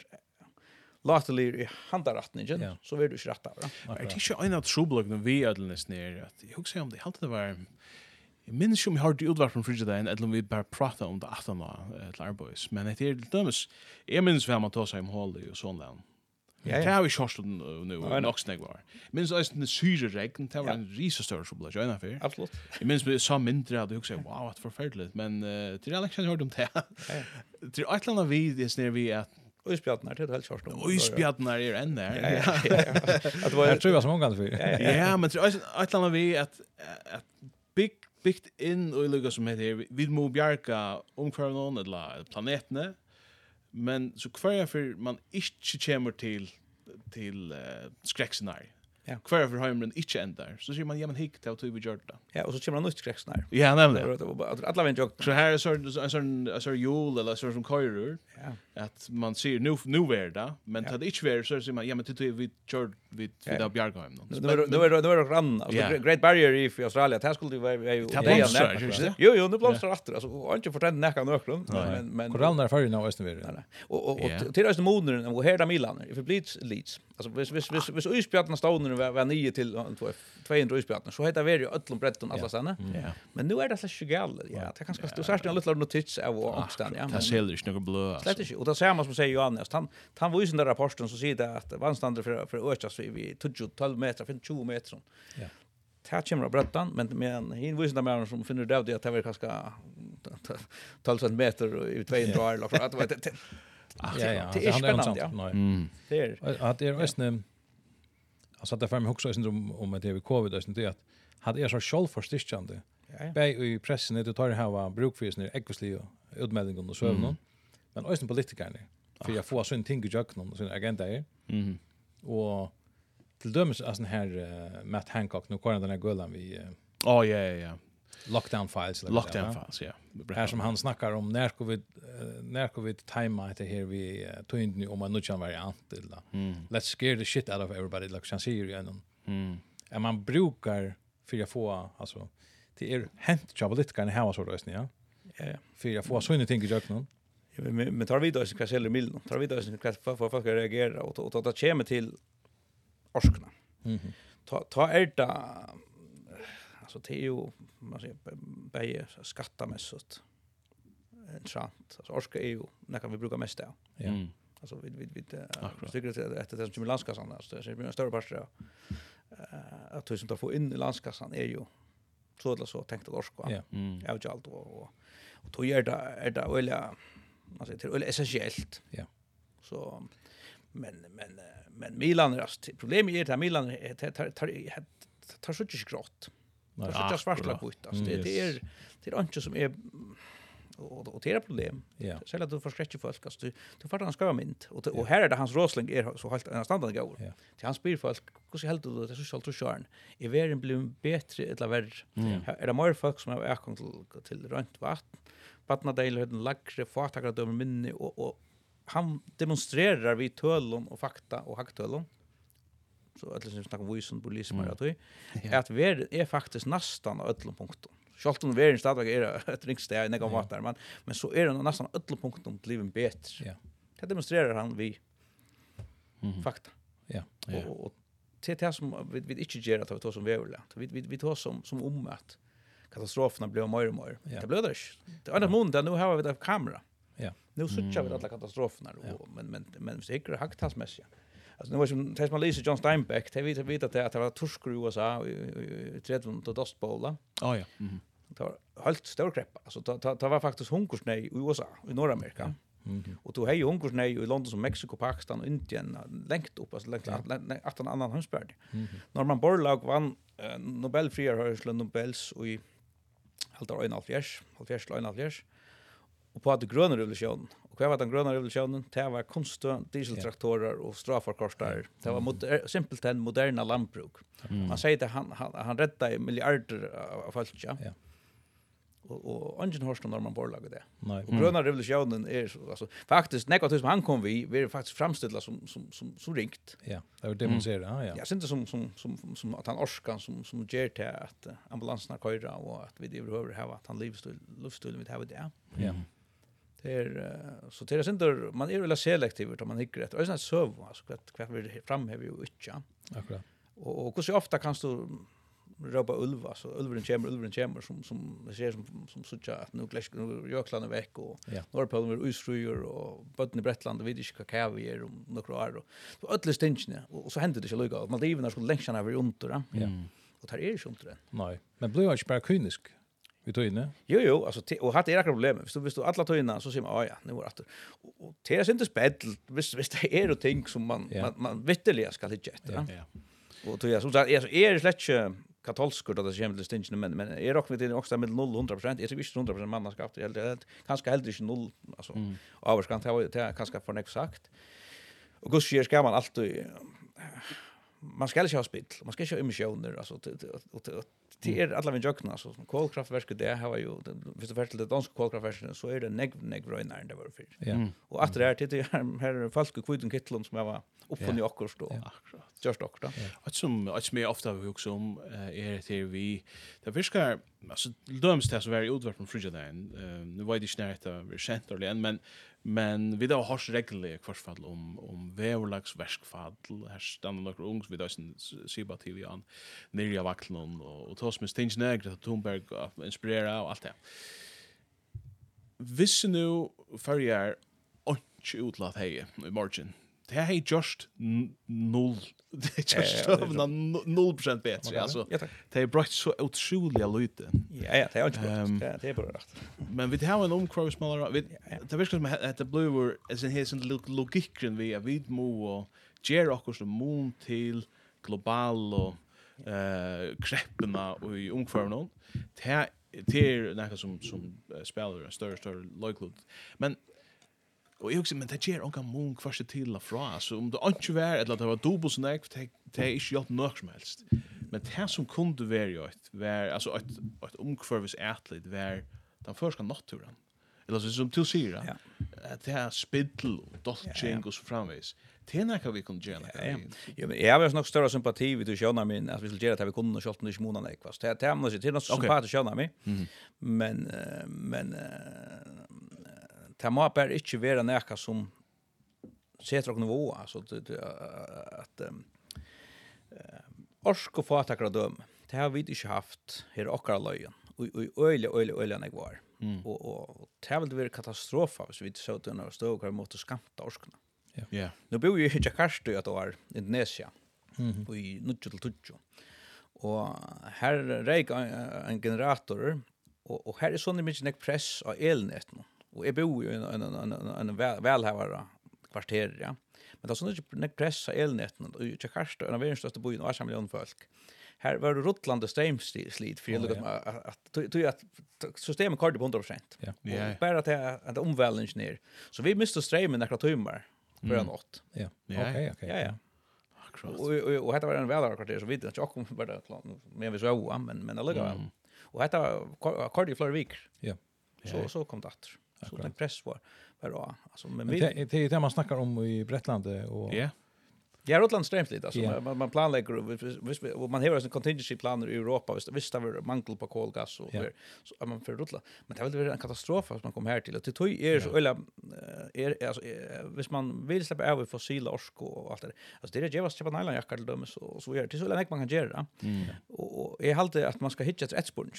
låtlig i handrättningen så vill du inte rätta va. Det är ju en av trubbeln vi ödelnes ner att jag husar om det helt det var jag minns ju om jag har det utvarp från Frigidain eller om vi bara pratar om det åttonde till Arboys men det är dömes jag minns vem man tar sig om håll och sånt där. Ja, det har vi kört nu nog snägg var. Men så är det syre regn, det var en risastor så blev jag ungefär. Absolut. Jag minns vi sa mindre att du också wow vad förfärligt men till alla kan hörde om det. Till ett landa vi det när vi att Öspjatnar till helt kört. Öspjatnar är än där. Att var jag tror jag som gång för. Ja, men till ett landa vi att att big big in och lugga som heter vi må bjärka ungefär någon eller planeten. Men så kvar för man inte kommer till till uh, skräckscenario. Ja. Kvar för har man inte ändar. Så ser man ja men hick till att vi gör det. Ja, och så kommer man nytt skräckscenario. Ja, nämligen. Alla vänner jag. Så här är så en sån så jul eller så som körer. Ja. Att man ser nu nu är det, men det inte är så ser man ja men det vi gör vi vi där Bjärgheim då. Det var det var det var grann alltså Great Barrier Reef i Australien. Det skulle vara ju det. Jo, jo, nu blomstrar åter alltså och inte fortända näka nökron men men korallnar för nu östen vi. Och och till östen modern och här där Milan. If it bleeds leads. Alltså vis vis vis vis isbjörnar stående var nio till tvåhundra isbjörnar så heter det ju öllum bretton alla såna. Men nu är det så sjugal. Ja, det kanske du särskilt en liten notis av omständigheter. Ja, det ser ju några blå. Slett inte. Och det ser man som säger Johannes, han han var ju i den där rapporten så säger det att vannstandarden för för ökas vi tjugo meter, tjugo meter. Ja. Det kommer brettan, men men hin visar där som finner det att det var kanske tolv centimeter i tvåhundra eller för att det ja ja det är spännande ja. Mm. Det är att det är nästan alltså att det fram också syndrom om att det är covid och det att hade är så själv förstående. Ja. Bei i pressen det tar det här var brukfisken ekvisli och utmeldingen och så någon. Men också politikerna för jag får så en ting i jacken och så en agenda är. Mhm. Och till dömes alltså den här uh, Matt Hancock nu kvar den här gullan vi Ja ja ja. Lockdown files eller lockdown files ja. Här som han snackar om när ska vi uh, när ska vi tajma det här vi uh, tog in om en nutchan variant eller mm. let's scare the shit out of everybody like han säger ju ändå. Mm. Är man brukar för jag få alltså det är hänt politikerna här så rösten ja. Ja. För jag får så ingenting i jacken. Men men tar vi då så kan sälja miljon. Tar vi då så kan för folk reagera och och ta kommer till orskna. Mhm. Ta ta är det alltså det är ju man säger bäge skattamässigt. Intressant. Alltså orska är ju när kan vi bruka mest där. Ja. Mm. Alltså vi vi vi tycker att det är som landskassan alltså det är en större part där. Eh att tusen att få in i landskassan är ju så eller så tänkt att orska. Ja. Mm. Jag har allt och och då gör det är det väl alltså det är essentiellt. Ja. Så men men men Milan rast problemet är att Milan tar tar tar så inte grått. Det är så svart lag ut alltså det är det är inte som är och och det är ett problem. Ja. Sällan du förskräcker folk alltså du du får han skriva mint och och här är det hans Rosling är så helt en standard går. Ja. Till han spyr folk hur ska helt det så skall tror jag. Är världen blir bättre eller värre. Är det mer folk som har erkom till till rent vatten. Patnadale har den lagre fatakra dömer minne och och han demonstrerar vi tölon och fakta och haktölon. Så att liksom snacka om visen polisen med att vi att vi är faktiskt nästan av öllum punktum. Självt om världen stadig är ett ringsteg några månader men men så är det nästan öllum punktum till livet bättre. Ja. Det demonstrerar han vi Mhm. fakta. Ja. Och, och till det som vi vi inte gör att vi tar som vävla. Vi vi vi tar som som om att katastroferna blir mer och mer. Ja. Det blir det inte. Det är en mån nu har vi det kamera. Ja. Nu switchar vi alla katastroferna och men men men vi säkert hacktalsmässigt. Alltså nu var som tills man läser John Steinbeck, det vet vet att det var torskar i U S A i tretton och Dust Bowl. Ja ja. Mhm. Det var helt stor kreppa. Alltså det var faktiskt hungersnöd i U S A i Nordamerika. Mhm. Och då hej hungersnöd i London som Mexiko, Pakistan och Indien längt upp alltså längt att en annan hemsvärld. Norman Borlaug vann uh, Nobel friarhörslen Nobels och i allt år enhundrahalvfjerds, halvfjerds till enhundrahalvfjerds. Och på att gröna revolutionen. Och vad var den gröna revolutionen? Det var konstant dieseltraktorer och straffarkorstar. Det var moder, simpelt en moderna lantbruk. Mm. Man säger att han han han räddade miljarder av folk, ja. Ja. Och och ingen hörst om Norman Borlaug det. Nej. Och gröna revolutionen är så alltså faktiskt negativt som han kom vi vi är faktiskt framställda som som som som ringt. Ja, det var demonstrera, ja, ja. Jag syns inte som som som som att han orskan som som ger till att uh, ambulanserna köra och att vi överhuvud ha att han livsstil livsstil vi har det. Ja. Det är uh, så det är inte man är väl selektiv utan man hickar rätt. Och det är sån söv alltså att kvart vi framhäver ju inte. Akkurat. Och och hur så ofta kan du ropa ulva så ulven kommer ulven kommer som som det ser som som så att nu gläsk nu jöklarna veck och Ja. Norrpolen är usfrujor och botten i Bretland vet inte vad kavi är om några år och så alla stinchne och så hände det så lugga Maldiverna skulle längtan över under ja. Ja. Och tar är ju inte det. Nej. Men blir jag inte bara kynisk? Vi tog in det. Jo jo alltså te, och hade era problem. Visst du visst du alla tog så ser man ja ja nu var det. Och, och det är inte spett visst visst det är och ting som man Ja. man, man vitteliga ska hitta efter. Ja. Ja. Ja. Och då jag så är så är det slätt katolskur då det kommer till stinchen men men är rock med också med noll hundra procent. Jag tycker inte hundra procent mannaskap det är kanske heller inte noll alltså Mm. överskant har det kanske för next sagt. Och hur sker ska man alltid man ska inte ha spill. Man ska inte ha emissioner alltså och det är alla med jökna så kolkraftverket det har ju visst du till det danska kolkraftverket så är det neg neg rönar det var för. Ja. Mm. Och att det är till här falsk kvitten kittlon som jag var uppe på Nyåkers då. Akkurat. Just också då. Att som att som är ofta vi också om är det vi det fiskar alltså döms det så very utvärt från frigidagen. Nu var det snärta vi sent eller men men vi då har regler kvarsfall om om väverlags verskfall här stannar några ungs vi då sen Siba T V an Nirja Vaklon och och tos med Stinch Negra Thunberg inspirera och allt det. Visst nu för jag och utlat hej i margin. Det är just noll. Det är just noll procent bättre. Alltså, Ja tack. det är bra så otroliga lite. Ja ja, det är inte Ehm, bra. Det är bara rätt. Men vi har en omkravsmålare. Vi ja. det verkar som att det blir alltså en hel logiken vi vi må och ger också som moon till global och eh krepparna och i omkvarnon. Det det är något som som spelar en större större likelihood. Men och jag också men det ger onka moon kvarst till och fra så om det inte var eller det var dubbelt så näkt det det är inte gjort något som helst. Men det som kunde vara ju ett var alltså ett ett omkvarvis atlet var den första naturen. Eller så som till syra. Ja. Att det här spittel och dotching och så framvis. Det är något vi kunde göra. Ja, ja. Ja, men jag har nog större sympati vid du känner min att vi skulle göra det vi kunde och skjuta i månaden ekvast. Det det måste det är något sympati känna mig. Men eh, men det må bara inte vara näka som sätter och nivå alltså att orsk och fatakra döm. Det har vi inte haft här och löjen. Och och öle öle öle när var. Och och det vill vara katastrof så vi så att den stod och måste skamta orskarna. Ja. Nu bor ju i Jakarta ett år, Indonesia. Mhm. Och i nitton till tjugo. Och här rejk en generator och och här är sån mycket press av elnäten. Och jag bor ju i en en en en välhavare kvarter, ja. Men det är sån mycket press av elnäten och i Jakarta en av världens största byn och en miljon folk. här var det rottlande strömslit för Oh, det ja. att att att systemet körde på hundra procent. Ja. Ja. Och bara att det att omvälvningen ner. Så vi miste strömmen några timmar för en natt. Ja. Ja. Okej, okej. Ja, ja. Akkurat. Och och och detta var en välare så vi det jag kom bara klart men vi så men men alltså Mm. och detta körde flera veckor. Ja. Så så kom det att. Så Akkurat. den press var var då alltså men Men vi det det är det man snackar om i Bretland och Ja. Ja, Rotland strömt lite alltså Ja. man man planlägger och vis och man har en contingency planer i Europa visst visst det var mangel på kolgas och Ja. så att man för Rotland men det var väl en katastrof att man kom här till och till tog är så eller är alltså vis man vill släppa över fossila orsk och allt det alltså det är ju just på Nyland jackar till dem så så är det så länge man kan göra Mm. och jag håller att man ska hitta ett spårning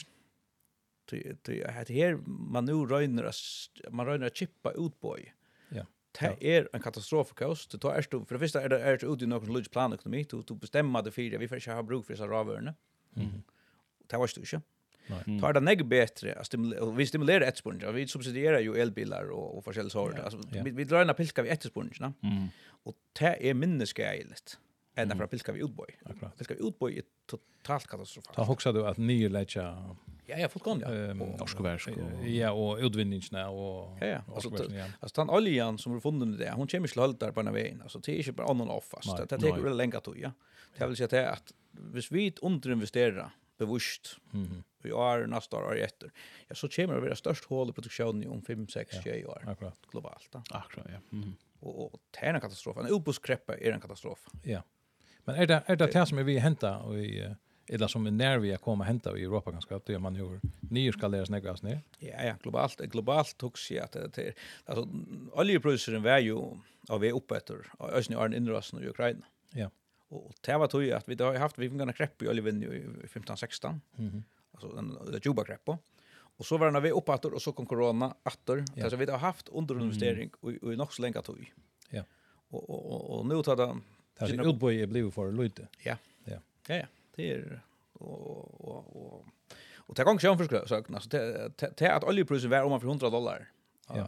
till till att här man nu rönar man rönar chippa ut på i Ja. det är en katastrof för oss. Det tar erst för första är det är det ut i någon logisk planekonomi till att bestämma det för vi får inte ha bruk för så ravörna. Mhm. Det var ju inte. Nej. Tar det neg bättre att stimulera vi stimulerar ett spårning. Vi subsidierar ju elbilar och och forskjelliga sorter. Alltså Ja. vi vi drar ena pilska vi ett spårning, Mm. och det är minnesgäligt. Än Mm. för pilska vi utboy. Akkurat. Pilska vi utboy är totalt katastrofalt. Ta huxar du att nye lägga Ja, ja, fullkomligt. Ja. ehm Och- Orskoversk och ja och utvinningsna och Ja, ja. Alltså, orskverken, ja. Alltså den oljan som är funnen det, hon kommer till håll där på den vägen. Alltså det är inte bara on and off fast. Nej, Det det tar nej. väl länge att ja. Det vill säga det att hvis vi underinvesterar bevisst Mhm. vi är nästa år efter. Ja, så kommer det vara störst hål i produktionen om fem sex tjugo år Akkurat. globalt. Då. Akkurat, ja. Mm. Och, och det är en katastrof. En ubåtskräppa är en katastrof. Ja. Men är det är det det som är vi hämta och i eller som är när vi kommer hämta i Europa ganska att det man gör nio skaleras nägas ner. Ja, ja, globalt globalt också att det är alltså oljepriserna var ju av vi uppe efter ösnen är inrasen i Ukraina. Ja. Och det var tog ju att vi har haft vi kan krepp i oljevinne i femton sexton. Mhm. Alltså den det Juba kreppa. Och så var det när vi uppe efter och så kom corona åter. Ja. Alltså vi har haft underinvestering och och nog så länge tog. Ja. Och och och nu tar det Det är utboy är blivit för lite. ja. Ja. Ja, ja. Det är och och och och det kan ju för så alltså det det att oljepriset var om för hundra dollar. Ja.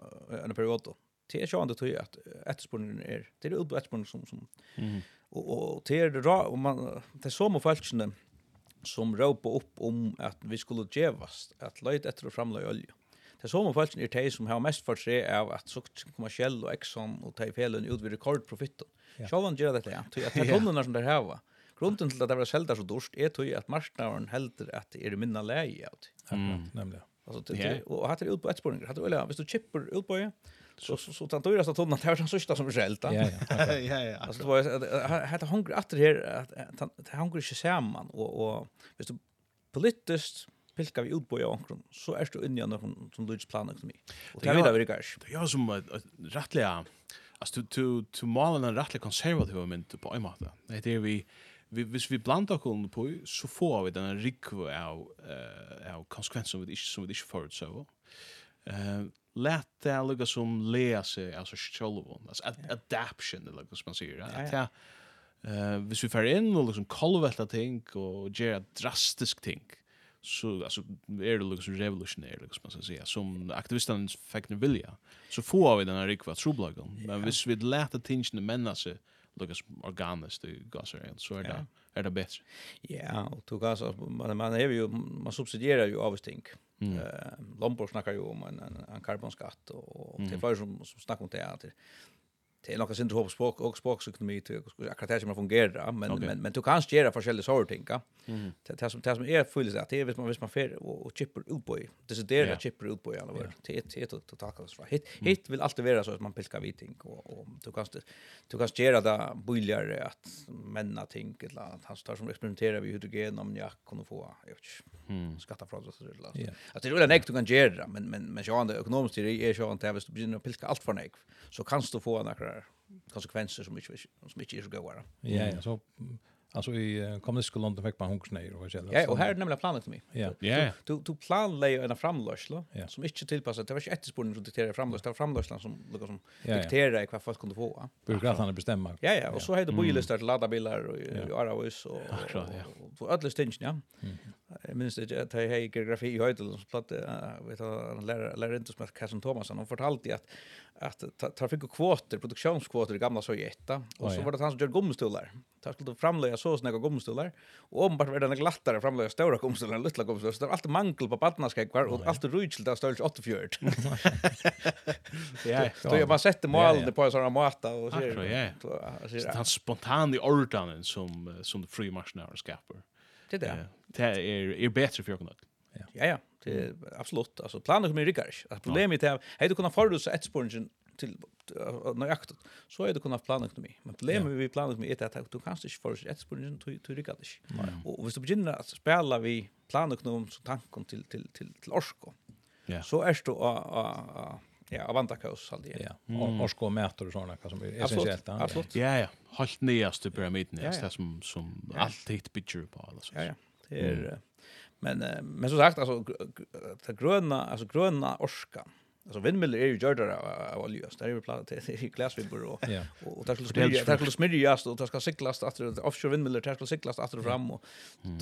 En period då. Det är ju ändå tror jag att efterspårningen är det är ut efterspårningen som som Mm. och och det är det ra och man det är så många falskne som ropar upp om att vi skulle gevas att leta efter och framla olja. Det är så många falskne är det som har mest för sig av att så kommer Shell och Exxon och ta i felen ut vid rekordprofit. Ja. Självan gör det ja. Till att det kunderna som det här var. Grunden till att det var sälda så dåligt är till att marknaden helter att det är minna läge out. Akkurat, nämligen. Alltså det, Ja. det och hade det ut på ett spårning. Hade väl hvis du chipper ut på det så så så tar du tunnan det var den sista som är sälta. Ja, ja. akkurat. Ja, ja. Alltså det var hade hunger att det här att det hunger inte samman och och hvis du politiskt pilkar vi ut på ankron så är det inne någon som lyds planekonomi. Och det Ja. vet jag virkar. Det är som ett rättliga alltså to to malen en rättlig konservativ men på en måte. Det är vi vi hvis vi blandar kon på så får vi den rikv av eh av konsekvenser som vi inte som vi inte förut så. Eh lät det lukka som läsa alltså själva alltså ad- adaption eller vad man säger. Att ja eh hvis vi får in och liksom kolvetta ting och göra drastisk ting så alltså är det liksom revolutionär liksom man ska säga som aktivisterna fick nu vilja så får vi den här rikva troblagen men hvis vi låter tingen männa sig lukas organiskt det gasar så är det är det bättre. Ja, och tog alltså man man är ju man subsidierar ju av ting. Mm. Eh Lombor snackar ju om en en, en karbonskatt och, och Mm. det är för som som snackar om det att det det är något synd hopp språk och språksekonomi till akkurat det som fungerar men Okej. men men du kan göra forskjelliga sorter ting. Mm. Det det som det som är fullt att det är vis man vis man fer och, och chipper ut på. Det är det Ja. där chipper ut på i alla fall. Det är det är totalt katastrof. Hit hit vill alltid vara så att man pilkar vid ting och och du kan du kan göra det billigare att männa ting eller att han tar som experimenterar vi hydrogen om jag kunde få jag vet inte Mm. skatta från det så det alltså. Ja. Alltså det är väl en du kan göra men men men så det ekonomiskt det är så att det du börjar pilka allt för nek så kan du få några konsekvenser som inte som inte är så goda. Ja, ja, så alltså i uh, kommunistiska London fick man hungersnöjer och så. Ja, och här är nämligen planen till mig. Ja. Ja. Du du planlägger en framlösla Ja. som inte tillpassat. Det var inte efterspårning som dikterar framlösla, det var framlöslan som liksom Ja, ja. dikterar vad folk kunde få. Byråkraterna bestämmer. Ja, ja, och så hade Mm. boilistar till ladda bilar och Ja. i Aarhus och Akkurat, ja. och alla stingen, ja. Mhm. Jag minns det att jag har geografi i höjden så platt vet jag lära lära inte som Kassan Thomasson och fortalte att att trafik och kvoter produktionskvoter i gamla Sovjeta och så var det han som gjorde gummistolar. Ta skulle framlägga så snäga gummistolar och om bara den glattare framlägga stora gummistolar och lilla gummistolar så det var alltid mangel på badnaskekvar och allt rujselt av stölds åttiofyra. Ja, så jag bara sätter mål på såna mata och så ja. Han spontan i ordanen som som fri marknaden skapar. Det där. Det är är bättre för kunna. Ja. Ja ja, det är absolut. Alltså planen kommer rycka. Alltså problemet är hej du kunna förutse ett spåren till nöjakt. Så är det kunna planekonomi. Men problemet vi planekonomi är att du kan inte förutse ett spåren till till rycka det. Och hvis du börjar att spela vi planekonom så tanken till till till till orsko. Ja. Så är det a ja, avantakos alltid. Ja. Orsko mäter och såna som är essentiellt. Absolut. Ja ja, helt nyast i pyramiden är som som alltid picture på alltså. Ja ja. Det är men men som sagt alltså det gröna alltså gröna orska. Alltså vindmöller är ju gjorda av olja. Det är ju platt det är glasfiber och och det skulle smörja det skulle smörjas och det ska cyklas att offshore vindmöller det ska cyklas att fram och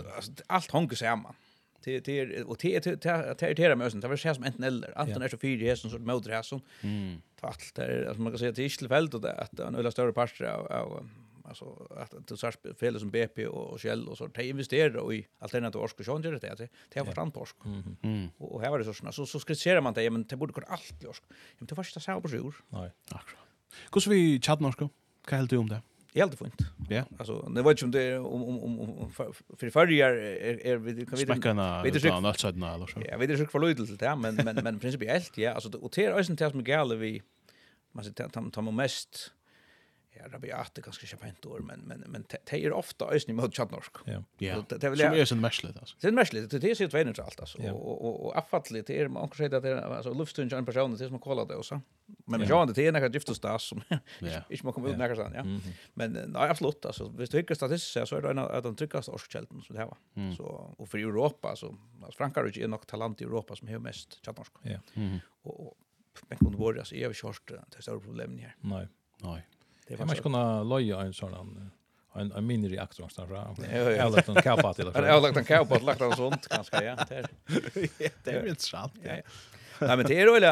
allt hänger samman. Det det och det det det med oss det var så som enten eller antingen är så fyra hästen så motor hästen. Mm. Allt där alltså man kan säga till Islefält och det att en öla större part av alltså att det så fel som B P och Shell och så de investerar i alternativa orsk och sånt gör det det det har förstand på orsk. Mm. Och här var det så så så skisserar man det men det borde gå allt orsk. Men det första så på sjur. Nej. Akkurat. Hur ska vi chatta norska? Vad helt du om det? Det är helt fint. Ja. Alltså det var ju som det om om om för förr är vi kan vi Smäckarna vet du annat sådana eller så. Ja, vet du så för till det men men men principiellt ja alltså och det är också inte som gäller vi man säger ta ta mest ja rabiat ganska chapent år men men men det är ofta ösning mot chatnorsk. Ja. Ja. Det vill jag. Som är så märkligt alltså. Det är märkligt det är så tvåhundraalt alltså och och och affatligt det är man kan säga att det är alltså luftstund en person det är som kollar det också. Men jag inte det är några giftstas som inte man kommer ut några sån ja. Men nej absolut alltså visst du hittar statistiskt så är det en av de tryckaste orskelten som det här var. Så och för Europa så alltså Frankrike är nog talent i Europa som har mest chatnorsk. Ja. Och men kunde vara så är ju short det stora problemet här. Nej. Nej. Det man ska kunna loja en sån en en mini reaktor någonstans fram. Eller en kappa till. Eller lagt en kappa lagt en sånt ganska ja. Det är intressant. Ja. Nej men det är väl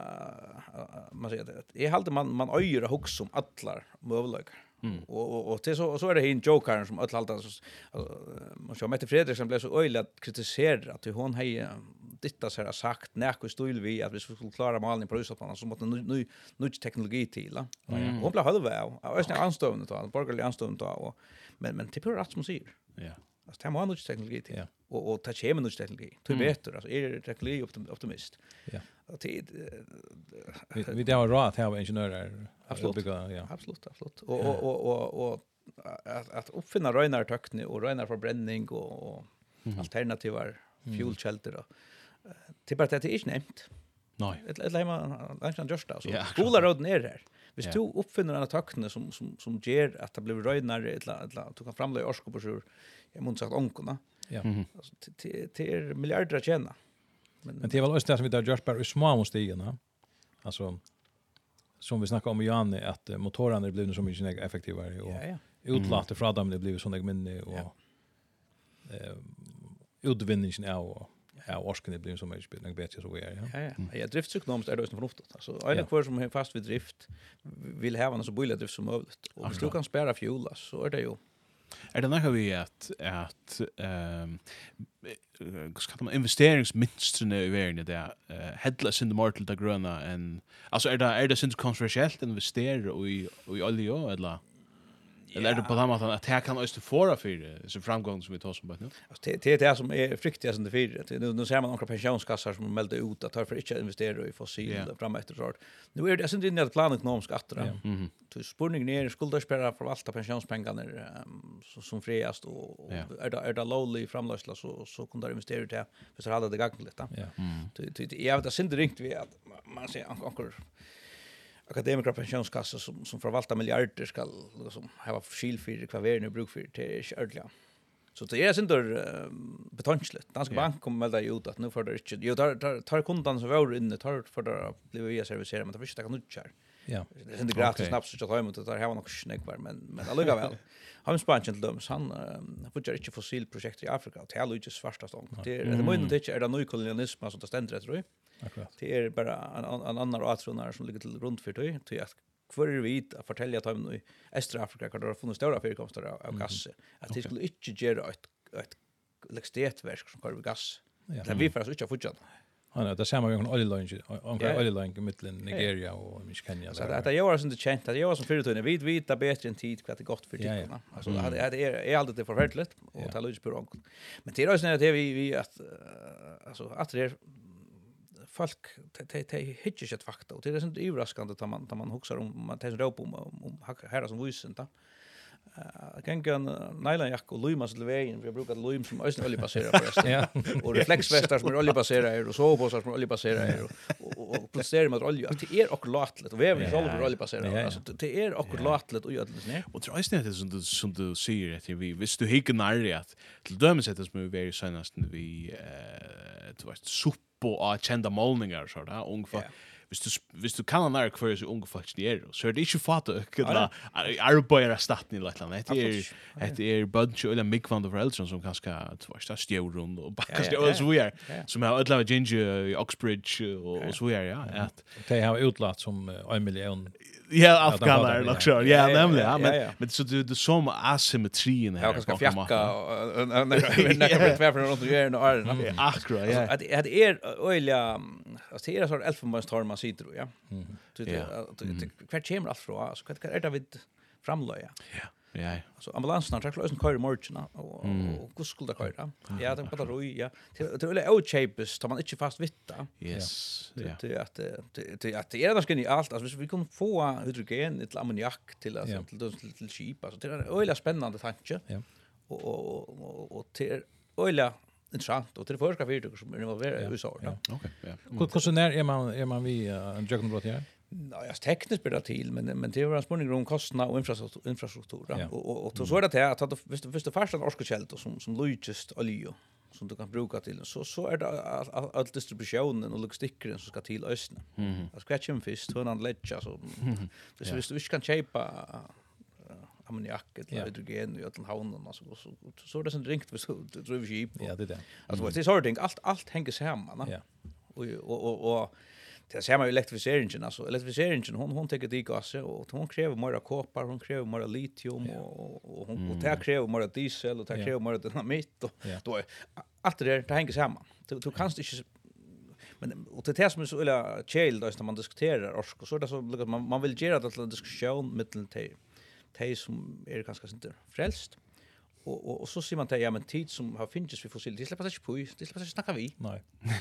man säger det. Jag håller man man öjer och hooks som allar möjligheter. Mm. Och och och det så så är det en joker som alla alltid alltså man ska Mette Fredriksen blev så öjligt kritiserad att hon har ditta så här sagt när stil vi att vi skulle klara målen på Ryssland så måste ny ny teknologi till. Mm. Hon blev halva av. Jag är anstående då, borgerlig anstående då och men men typ rätt som säger. Ja. Alltså det har ny teknologi till. Ja. Och och ta kemi ny teknologi. Det är bättre alltså är det teknologi optimist. Ja. Och tid vi vi det har råd att ha ingenjörer. Absolut. Ja. Absolut, absolut. Och och och och, och att att uppfinna röjnar teknik och röjnar förbränning och, och mm. alternativa fuelkällor då. Till bara att det är inte nämnt. Nej. Ett ett lämna lämna just alltså. Skolaråden är där. Hvis du uppfinner en attackne som som som ger att det blir röjnar ett ett du kan framlägga orsko på sjur. Jag måste sagt onkorna. Ja. Alltså till till miljarder att tjäna. Men men det är väl också det som vi där gjort bara i små stigarna. Alltså som vi snackade om i Janne att uh, motorerna blir så mycket effektivare och ja, ja. Utlater från dem det blir så mycket mindre och ja. eh utvinningen är ja, orsken det blir så mycket bättre bättre så är ja. Ja, ja. Ja, driftsekonomiskt är det så förnuftigt. Alltså alla kvar som är fast vid drift vill ha en så billig drift som möjligt. Och om du kan spara fuel så är det ju är det något vi att att ehm ska man investeringsmönstren i världen där headless in the mortal the gröna en alltså är det är det syns kontroversiellt investera i i olja eller eller är det på det här att det kan östa fora för det så framgång som vi tar som bara nu. Alltså det det är det som är fruktigt som det för nu nu ser man några pensionskassar som melder ut att tar för inte investera i fossil yeah. fram efter så. Nu är det sen inte planen ekonomisk attra. Mhm. Så spårningen är skuldspärra för allt pensionspengarna um, som friast och yeah. är det är det lowly framlösla så så kunde investera det för så hade det gått lite. Ja. Mm. Jag vet att inte riktigt vi att man ser ankor akademiker pensionskassa som som förvaltar miljarder ska liksom ha skill för kvar nu bruk för till ordentligt. Så det är inte betonsligt. Danske yeah. Bank kommer melda ut att nu får det inte. Jo tar tar tar kundan så var inne tar för det blir vi servicera men det första kan inte köra. Ja. Det är inte gratis Okej. snaps så jag tar emot det där har nog snäckvar men men alliga väl. Han spanchen till dem han han får inte fossilprojekt i Afrika och det är ju svarta stång. Det är det måste inte är det ny kolonialism som det ständer tror jag. Akkurat. Det är bara en en annan atronar som ligger till grund för det till att för är vi att fortälja att de i Östra Afrika kan det ha funnits stora förekomster av gas. Att det skulle inte göra ett ett lekstätverk som kör gas. Det vi för oss inte fortsatt. Ja, nej, det ser man ju en oljeline, en Ja. oljeline mellan Nigeria och Kenya. Så att det gör oss inte känt, det gör oss som förut vi vet bättre än tid vad det är gott för Ja, ja. tillkorna. Alltså det är det är alltid det förfärligt och Ja. ta lite på råk. Men det är också när det vi vi att eh, alltså att det är folk te te hittar ett fakta och det är sånt överraskande att man att man huxar om man tar rop om om herrar som visst inte. Jag kan gå nylonjacka och lymas till vägen för jag brukar lym som ösn oljebaserad förresten. Ja. Och reflexvästar som är oljebaserade och sovpåsar som är oljebaserade och och, och presterar med olja. Det är också låtligt och väven är Ja. själv oljebaserad. Ja, ja. Alltså det är också låtligt och gödligt ner. Och tror jag det som du som du säger att vi visst du hickar när att till dömes att det som vi är senast vi eh det var suppo och kända målningar så där ungefär. Ja. Hvis du hvis du kan när kvar så unge folk det är så är det inte fatta att Ja, arbeta staten i Lettland. Det är Absolut. det är bunch eller mycket van de föräldrar som kanske tvärsta stjärrund och Ja, kanske ja, och så vidare ja. som har alla ginger i Oxbridge och och så vidare ja att De har utlatt som eh, en miljon. ja de afghaner fattar det, luxor ja. ja Ja, ja, nämligen ja, ja men ja, ja. men så det det som asymmetrin här Jag kanske fjacka och när när tvär från runt och gör och arna. ja akkurat Alltså ja att att det är öliga alltså det är så elfenbenstorm man sitter ja. Så det kvart kommer allt från så vad är det vid framlöja. ja ja Så ambulansen har tagit lösen kör i morgon och och hur skulle det köra? Ja, det bara roi ja. Det är väl outshapes tar man inte fast vitta. yes ja Det att det det att det är ganska ni allt alltså vi kan få hydrogen till ammoniak till Ja. alltså till till, till skip alltså det är en öliga spännande tanke. Ja. Och och och och det är öliga intressant och det är förska företag som är involverade i så där. okej ja Hur hur när är man är man vi en juggenbrott här? Ja, jag tekniskt blir det till men men det är en spänning om kostnader och infrastruktur infrastruktur ja. Ja. och och och så är det att att visst visst första orskekällor som som lujest olja som du kan bruka till så så är det all, all distributionen och logistiken som ska till östern. Mhm. Alltså kvar kommer först hur han lägger så så visst du kan köpa ammoniak eller Ja. hydrogen i alla havnen alltså så så är det sen ringt så driver skip. Ja, det är det. Alltså det är så ting allt allt hänger samman. va? Ja. Och och och, och det ser man ju elektrifieringen alltså elektrifieringen hon hon tar det gas och hon kräver mer koppar hon kräver mer litium Ja. och och hon och det kräver mer diesel och det Ja. kräver mer dynamit och Ja. då är allt det där det hänger samman. Du du kan inte men och det är det som är så eller chill då när man diskuterar orsk och så är det så man man vill göra det till en diskussion mellan te te som är ganska inte frälst och och och så ser man att ja men tid som har finnits vi fossil det släpper sig på det släpper sig snacka vi. Nej.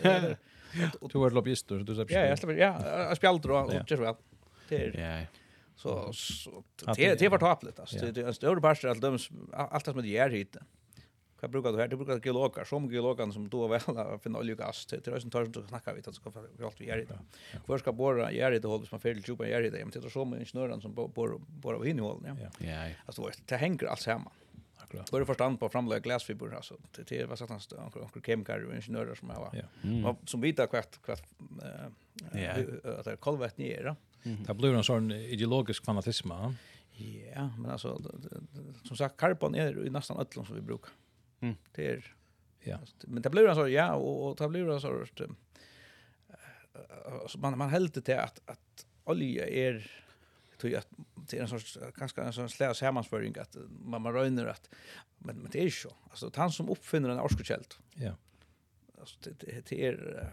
Och- Du är lobbyist så du släpper. Ja, jag släpper ja, jag spelar då och Ja. just väl. Det är ja så så Att det det- det var toppligt alltså. Ja. Det det är en stor part att de allt som det gör hit. Vad brukar du här? Du brukar geologer, som geologer som då väl finna olja och gas till till tar som snackar vi att ska för allt vi gör det. Kvar ska borra gör det hålls man fel djupa gör det. Men det är så med ingenjören som borrar borrar av innehållet ja. Ja. ja Alltså det- det hänger allt samman. Akkurat. Då är det förstand på framlägga glasfiber alltså. Det det var satans onkel kemiker och ingenjörer som har Ja. Mm. som vita kvart kvart eh Ja. att det är kolvet ner. Det blir en sån ideologisk fanatism, va? Ja, men alltså d- d- d- som sagt karbon är i nästan allt som vi brukar. Mm. Det är Ja. men det blir alltså ja och, och det blir alltså uh, alltså man man helt det att att olja är tror jag att det är en sorts ganska en sån slä sammansföring att man man rönar att men men det är ju så. Alltså han som uppfinner en orskekält. Ja. Alltså det det, det är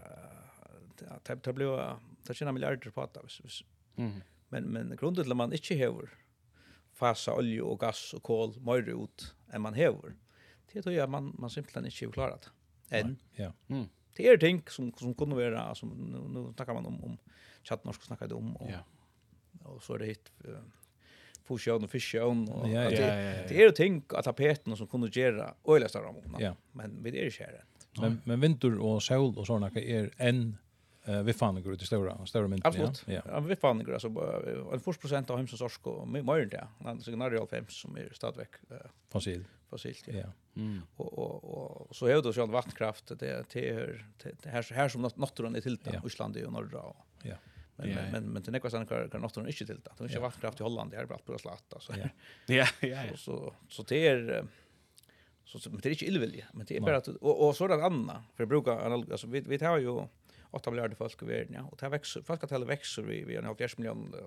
uh, det det blir det tjänar miljarder på att Mhm. men men grunden till att man inte häver fasa olja och gas och kol mer ut än man häver. Det tror jag man man simpelthen inte har klarat. Än. Ja. Mm. Det är ting som som kunde vara som nu, nu snackar man om om chattnorsk snackar det om och Ja. och så är det hit uh, fusion och fission och Ja, att ja, det, ja, ja, ja. det är ju ting att tapeten som kunde göra öliga stora Ja. men vi är inte här. Men men vinter och sol och såna är en eh vi fann går ut i stora stora mynt. Absolut. Ja. Ja, vi fann det alltså en fyrtio procent av hemsens orsk och mer än det. Han signal fem som är stadväck uh, Fossil. fossilt. Ja. Ja. Mm. Och och och så är det så vattenkraft det det är det här här som naturen är till Ja. Island och norra och Ja. Men Ja, men ja. men men det nekvar sen kan kan något inte till det. Det är inte vattenkraft i Holland, det är bara på slatt alltså. Ja. Ja, ja, ja. Så så så det är eh, så så- men det är inte illvilja, men det är Nej. bara att och och så är det andra för att bruka anal- alltså vi vi har ju åtta miljarder folk i världen, ja, och det växer folkatalet växer vi vi har halvfjerds miljoner.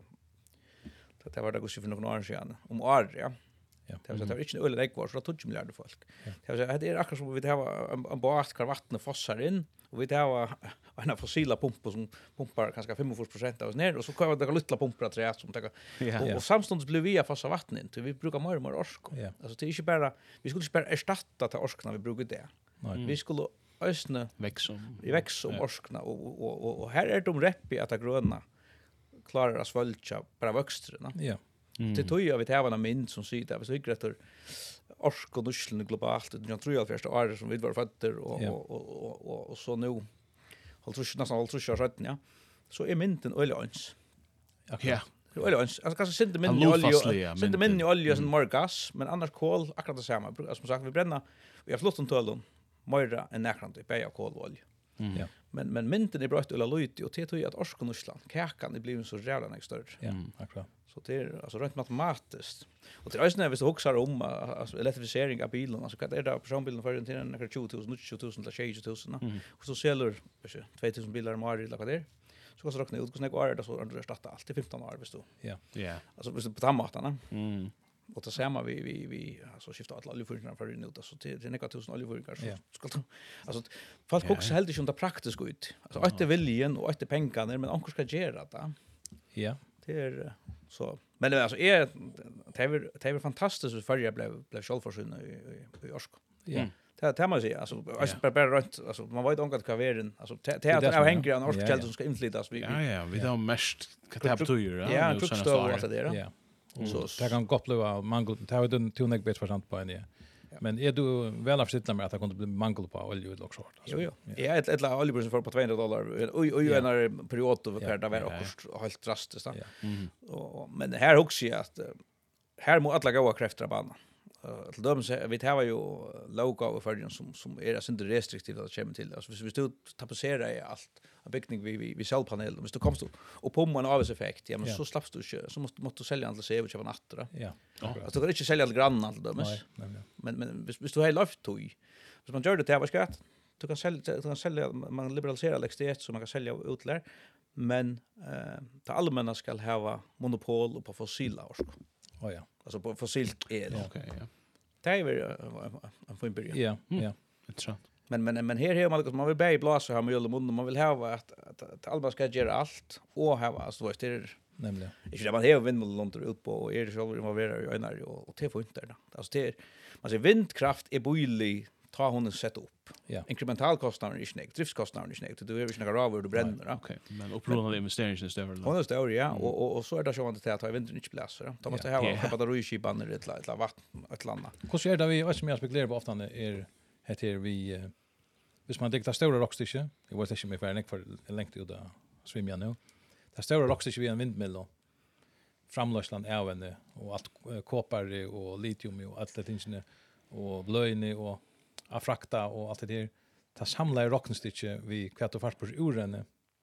Det det var det går ju för några år sedan om år, ja. Ja. Det var så det var inte öle rekvar så det tog miljarder folk. Det var så det är akkurat som vi har en, en båt kvar vattnet fossar in och vi har en fossila pumpar som pumpar kanske fyrtiofem procent av oss ner och så kan det lilla pumpar tre som tar Ja. och, och samstundes blir vi fossa vattnet till vi brukar mer och mer orsk. Ja. Alltså det är inte bara vi skulle inte bara erstatta till orskna vi brukar det. Nej. Vi skulle ösna Växum. i väx om Ja. orskna och och och, och här är de reppi att gröna klarar att svälja bara växterna. Ja. Mm. Det tog jag vet jag en mynd som säger det. Så gick det orsk och nuslen globalt. Jag tror jag första år som vi var fötter och Ja. och och och och så nu håller jag nästan håller jag sjutton ja. Så är mynten oljans. Ja. Oljans. Alltså kanske synte Han min i lofastliga olja. Synte mynten. min i olja som mer gas, men annars kol akkurat det samma. Alltså, som sagt vi bränna. Vi har flott om tölon. Mer än näkrande på jag kol och olja. Mm. Ja. Men men mynten är bra att ulla lite och det tror jag att orsk och nuslan kakan det blir så jävla mycket större. Ja, Mm. akkurat. Så det är alltså rent matematiskt. Och det är ju när vi så huxar om alltså elektrifiering av bilen alltså vad är det personbilen för den till några tjugo tusen, tjugo tusen till tjugo tusen. Mm. Och så säljer vi två tusen bilar om året eller vad det är. Så kan så räkna ut hur snägt är det så under starta allt i femton år visst då. Ja. Ja. Alltså visst på tammatarna. Mm. Och det samma vi vi vi alltså skifta alla oljefyringar för nu så till till några tusen oljefyringar så Ja. ska ta alltså folk Ja. också helt inte praktiskt ut. Alltså att det viljen och att det pengarna men onkel ska göra det. Ja. Det är eh, så. Men det är alltså är det är väl- det är väl fantastiskt att följa blev blev självförsörjande i i, i Orsk. Ja. Mm. Det det man säger alltså alltså bara bara runt alltså man vet inte vad värden alltså det det Det är det är som är, avhängigt av ja. Orsk Ja, källor ja. som ska inflytas vi. Ja, ja, vi har mest vad det Kruk- betyder. Ja, nu en senaste krukstov och året. allt det där. Ja. Mm. Så Det kan gott bli mangel. Det har du tog bit procent på en ja. Men är du väl avsittna med att det kommer bli mangel på olja och också? Jo jo. Ja, ett ett oljebrus för på tvåhundra dollar. Oj oj Ja. en period då Ja. kan det vara Ja, ja. också helt drastiskt. då. Ja. Mm. Och och- men här också är att eh, här må alla goda krafter av banan. Uh, till dem så vi har ju logo för som som är så inte restriktivt att komma till. Alltså hvis du tapetserar i allt av byggning vi vi vi solpaneler, hvis du kommer så och på en avseffekt, ja men Ja. så slappst du inte så måste måste du sälja alla se och köpa natter. Ja. Ja. akkurat. Alltså du kan inte sälja till grannen till dem. Nej, nämligen. Men men hvis, hvis du har luft tog. Så man gör det där vad ska du kan sälja du kan sälja man liberaliserar elektricitet så man kan sälja ut där. Men eh det allmänna ska ha monopol på fossila orsk. Oh, ja. Alltså på fossilt el. Ja. Okej, ja. Det är väl eh, en fin början. Ja, Mm. ja. Intressant. Men men men här har man liksom man vill bäj blåsa här med öl och mun man vill ha att att, att alla ska göra allt och ha alltså det är Nämligen. inte det man har vindmöllor ut på och är det själv involverad i önar och och det får inte det. Alltså det är man säger vindkraft är boilig ta hon sätta upp. Ja. Inkrementalkostnader är snägt, driftskostnader är snägt. Du är ju snäga raver du bränner. Ja. Okej, men upprunade investeringen är väl. Hon är stor ja och och och så är det så att det att ha vintern inte bläser. Då måste Ja. ha Ja. ha batteriskipan eller ett ett vatten ett landa. Hur är det vi vad som jag spekulerar på ofta är heter vi eh, hvis man diktar stora rockstiche. Jag vet inte om jag får en för längt ut där svimma jag nu. Det stora rockstiche vi en vindmill och framlösland är en och allt eh, koppar och litium och allt det tingarna och blöjne och afrakta och allt det där. Ta samla i rockstiche vi kvart och fast på uren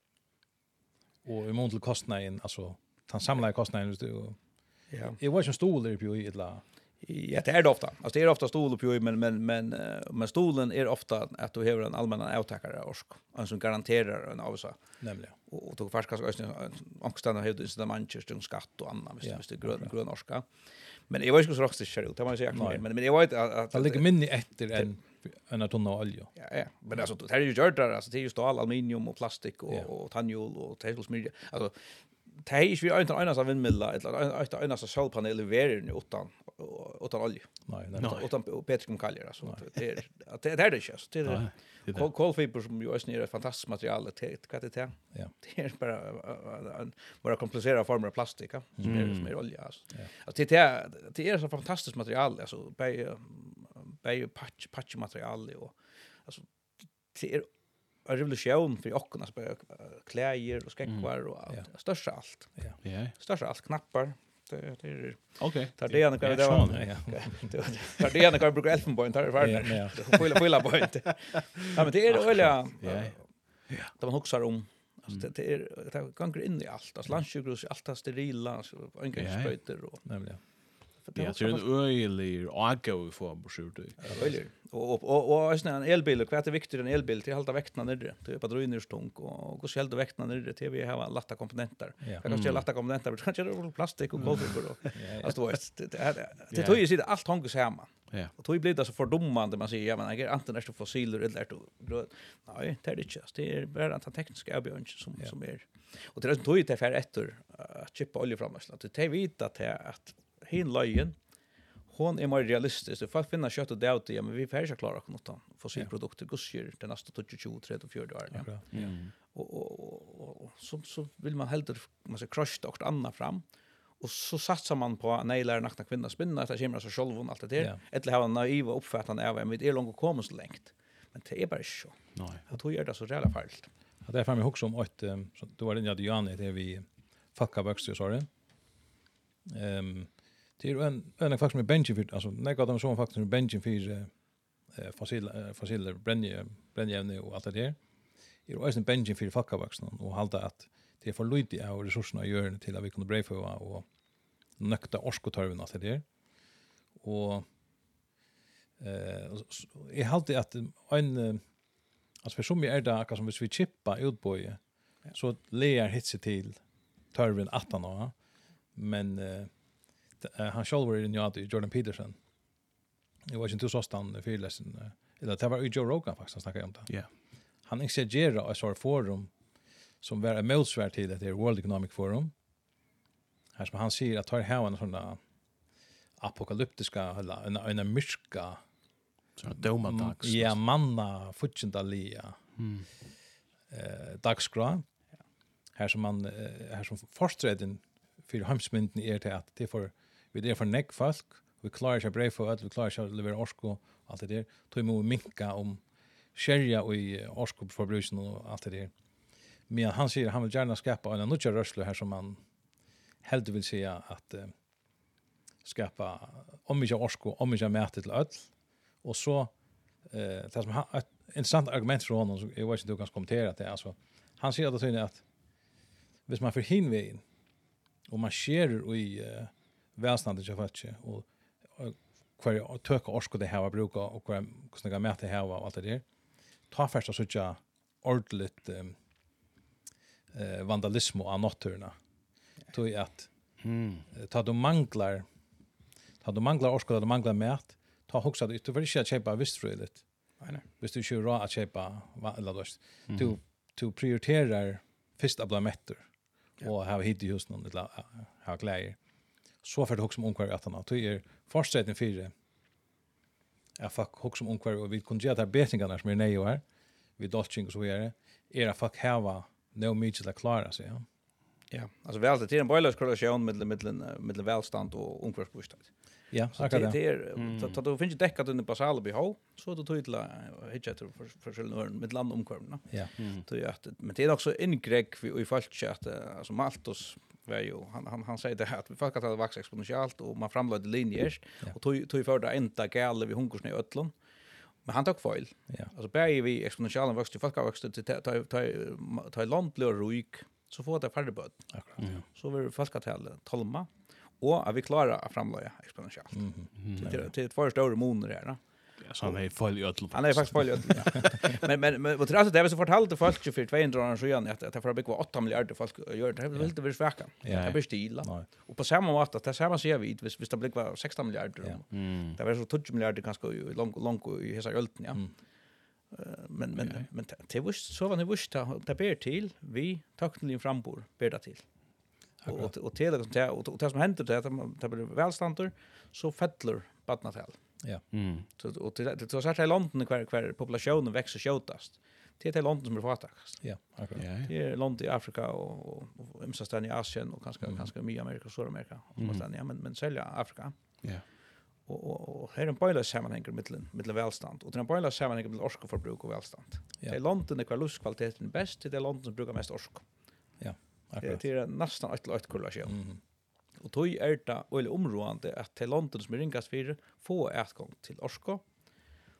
och i mån till kostnaden alltså ta samla i kostnaden och Ja. det var ju en stol där på i ett la. Ja, det är det ofta. Alltså det är ofta stol på men men men eh, men stolen är ofta att du har en allmän avtäckare orsk, en som garanterar en avsa. Nämligen. Och och du fast kanske också har det incitament till skatt och annat, visst Ja, visst det grön grön orska. Men jag vet inte så rakt det ser ut, det man säga Nej. men men jag vet att att Det ligger minni efter en en tunna olja. ja, ja, men alltså det här är ju gjort där alltså det är ju stål, aluminium och plastik och Ja. och tannjol och tegelsmidja. Alltså det är ju inte en enda vindmilla eller ett enda solpanel i världen utan utan olja. Nej, Nej. nej. Utan petroleum kaljer alltså. Det är att det är det inte så. Det är Nej, det är det. kol kolfiber som ju är ett fantastiskt material det vad det är. Ja. Det är bara eh, en bara komplicerade former av plastik ja, som är Mm. som är olja alltså. Ja. Alltså det är det är så fantastiskt material alltså bä bä patch patch material och alltså det är en revolution för oss alltså bara kläder och skäckvar och allt. Ja. Största allt. Ja. Ja. Största allt knappar. Det det är Okej. tar det ena kan Ja, det var. sån, Ja. Tar det ena kan bruka elfenbein tar det Ja, färdigt. ja. Fulla fulla point. Ja men det är olja. Ja. Då man huxar om Alltså det det är det gånger in i allt. Alltså landsjukhus allt är sterila så inga Ja. spröjter och Nämligen. Ja, det är en öjlig ågå vi får på sjurt. Öjlig. Och och och och en elbil och kvart är viktigt en elbil till halta väktna nere. Det är batterierna stung och hur ska hålla väktna nere till vi har latta komponenter. Ja. Jag kan ställa latta komponenter men kanske det är plastik och golvfiber och Ja. alltså vet det det det tog ju sig allt hänger samman. Ja. Och tog blir det så fördummande man säger ja men jag är antingen är det fossiler eller är det nej det är det inte. Det är bara den tekniska avgörelsen som Ja. som är. Och det är tog ju det för efter att chippa oljeframleysla. Det är vet att att hin löjen hon är mer realistisk. Det folk finna kött och det ja men vi får inte klara något då. Fossilprodukter går ju den nästa tjugo, trettio, fyrtio år. Ja. Mm. Och och och så så vill man helt man ska crusha och andra fram. Och så satsar man på nej lära nakna kvinna spinna att det kommer så själv och allt det där. Ja. Eller ha en naiv uppfattning av att vi är långt komma så långt. Men det är bara så. Nej. Jag tror gör det så jävla farligt. Ja, det är för mig också om ett um, så då var det ja Jan det vi fucka vuxen så det. Ehm det är en en faktiskt med benchen för alltså när går de så faktiskt med benchen för eh fossil fossiler bränje bränjevne och allt det där. Det är också en benchen för fucka vuxen och halta att det är för lite av resurserna gör det till att vi kunde breva och nökta orskotorven allt det där. Och eh jag halta att en alltså för som är det akkurat som hvis vi chippa utboje så lear hit sig till törven arton år men uh, han själv var in i Jordan Peterson. Det var inte så stan fyrlesen uh, eller det var ju Joe Rogan faktiskt snackade om det. Ja. Han exagerar ett sort forum som var en motsvar till det World Economic Forum. Här som han säger att tar här en sån apokalyptiska eller en en mörka Så domadags. ja manna futchendalia. Mm. Eh dagskra. Här som man eh, här som forstreden för hemsmynden är det att det får vi det för neck folk vi klarar sig bra för att vi klarar sig att leverera orsko allt det där tror vi minka om sherja och i orsko förbrukning och allt det där. Men han säger han vill gärna skapa en nutja rörsle här som man helt vill säga att eh, skapa om vi orsko om vi mäta till öll och så eh det som han ett intressant argument från honom så jag vet inte du kan kommentera det alltså han säger att det är att hvis man för hinvägen och man sker i uh, välståndet jag fattar och kvar töka orsko det här bruka och kvar kusnaga med det här och allt det där ta först och såja ordentligt um, uh, vandalism och anotturna tror jag att Mm. uh, ta de manglar ta de manglar orsko de manglar mat ta huxa det du vill inte köpa visströligt Nej. hvis du kör ra att köpa eller då du du prioriterar först att bli mätter och ha hit i hus någon eller ha kläder så för det också om onkvar att han att är försättning för det jag fuck också om onkvar och vi kunde göra bettingarna som är nej och här vi dodging och så vidare är att fuck hava no means att klara sig ja Ja, alltså väl det är en boilers korrelation mellan mellan mellan välstånd och ungdomsbostad. ja Så akkurat det det är så att du finns täckat under basala behov så då tog det hitcha till för med land omkvarna. ja Så ja, men det är också ingrepp vi i folk att alltså Maltos var ju han han han säger det här att vi folk att det växer exponentiellt och man framlade linjer och tog tog för det ända gäller vi hungersnö i öllon. Men han tog fel. ja Alltså bäge vi exponentiellt växte folk växte till ta ta ta land blir ruik så får det färre böd. akkurat ja Så vill folk att hålla tolma och att vi klarar att framlägga exponentiellt. mhm Till till ett för stora moner här då. Ja, så han är full i öll. Han är faktiskt fel. Men men men vad tror du det är så fortalte folk för tvåhundra år sedan att det får bygga åtta miljarder folk gör det vill inte vara svärkan. Ja. Det blir stila. nej Och på samma måte att det samma ser vi vis vis det blir sexton miljarder. Ja. Mm. Det var så tjugo miljarder kanske i lång lång i hela ölten ja. Mm. Eh, Men men men det var så var det var det ber till vi tackligen frambor ber det till. Och och och till det och det som händer det att det blir välstånd så fettler badnatal. ja Mm. Så och till det så så här i London kvar kvar populationen växer skjutast. Det är London som är fattigast. ja akkurat Ja. Det är London i Afrika och och, och ömsta ställen i Asien och kanske Mm. kanske mycket Amerika och Sydamerika och Mm. ställen ja men men sälja Afrika. Ja. Och och och här är en boiler sammanhang mellan mellan välstånd och den boiler sammanhang mellan orskoförbruk och välstånd. Ja. Det är London där luftkvaliteten är bäst, det är London som brukar mest orsk. Det akkurat det är nästan ett ett korrelation. mhm Och tog är det eller områdande att till London som är ringast för få ätgång till orsko.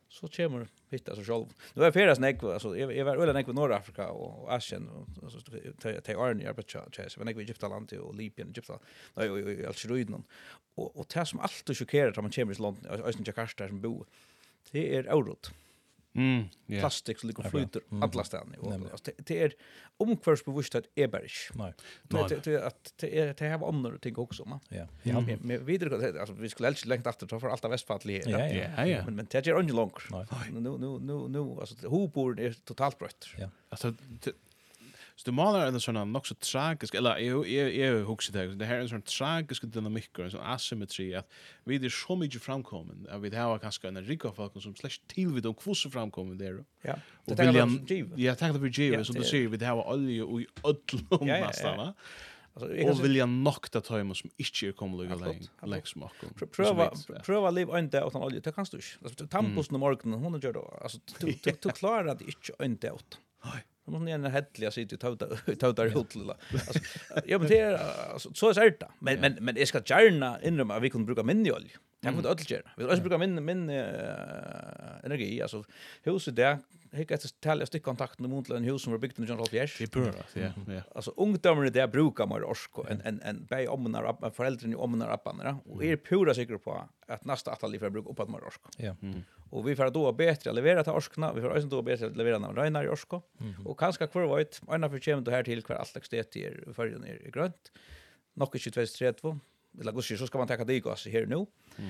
så kommer hitta så själv. Nu är färdas näck alltså jag jag var öle näck i Nordafrika och Asien och alltså till Arne jag på chans men näck i Egyptaland och Libyen Egypten. Nej och Algerien och och det som alltid chockerar när man kommer till London Östen Jakarta som bo. Det är eurot. Mm. Yeah. Plastik som ligger flyter Mm. alla ställen och alltså det är omkvärsbevisshet är bara inte. Nej. Det det att det är det har andra ting också man. Ja. Ja, men vidare alltså vi skulle helst längt efter för allt av Västfalli. Ja, ja. Ja, ja. Men men det är inte långt. Nej. Nu nu nu nu alltså hopor är totalt brött. Ja. Alltså det- så du målar en sån nog så tragisk eller jag jag jag huxar det det här är en sån tragisk dynamik och en sån asymmetri att vi det så mycket framkommen att vi har kanske en rika folk som slash till vid och kvoss framkommen där. Ja. Och Det William William ja tack för G Ja, som det du är- ser vi har olja och öllum Ja, ja, ja. nästan va. Alltså jag kan Och William nokta tajma som inte kommer lugga Absolut, läng absolut. läng smak. Pr- pröva pröva liv inte utan olja. Det kan du inte. Alltså tampos på morgonen hon gör då. Alltså du du du klarar det inte inte ut. Nej. Det måste ni en hedliga sitt ut ut ut där ut lilla. Alltså ja men det är alltså så är det. Men men men jag ska gärna inrymma att vi kunde bruka mindre olja. Det kan vi inte göra. Vi ska bruka min min energi alltså huset där jag kan tala stick kontakt med mot en hus som var byggt under John Fjärs. Det bör ja ja. Alltså ungdomarna där brukar man orsko en en en bei omnar upp föräldrarna omnar upparna och är pura säker på att nästa atali för bruk upp att man orsko. Ja. Och vi får då bättre att leverera till orskna, vi får också då bättre att leverera när Reinar i orsko. Och kanske kvar vet, ena för kommer då här till kvar allt det är för ner i grönt. Nog inte tjugotvå trettio. Eller gosse så ska man ta det gas här nu.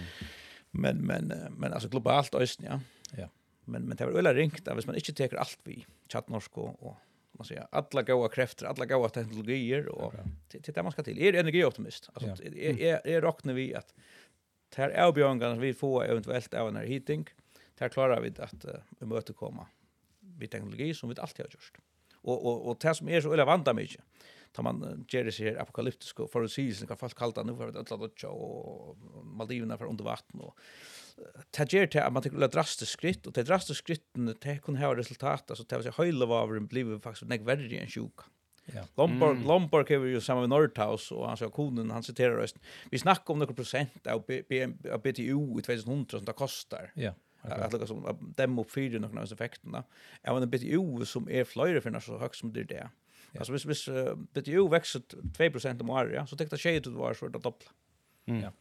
Men men men alltså globalt östen ja. Ja. Men men det var väl ringt att hvis man inte tar allt vi chatt norsk och, och man säger alla goda krafter, alla goda teknologier och till det man ska till. Är energioptimist. Alltså Ja. är är är rocknar vi att här avbjörngarna vi får eventuellt av en heating. Här klarar vi att uh, möta komma vid teknologi som vi alltid har gjort. Och och och det som är så relevant mycket. Tar man uh, ger det sig apokalyptisk och förutsägelser kan folk kalla nu för att alla dotcha och Maldiverna för under vatten och det ger till att man tycker att drastiskt skritt och det drastiskt skritten det kan ha resultat alltså det vill säga höjla var blir faktiskt näck värre än sjuka. Ja. Lombard mm. Lombard är ju samma med Nordhaus och han sa koden han citerar röst. Vi snackar om några procent av B T U i tjugohundra som det kostar. Ja. Att lukka som dem upp fyra några av effekterna. Även en B T U som är flöjre för så högt som det är det. Alltså hvis hvis uh, B T U växer två procent om året, ja, så tänkte jag tjejer det var så det dubbla. Mm. Ja.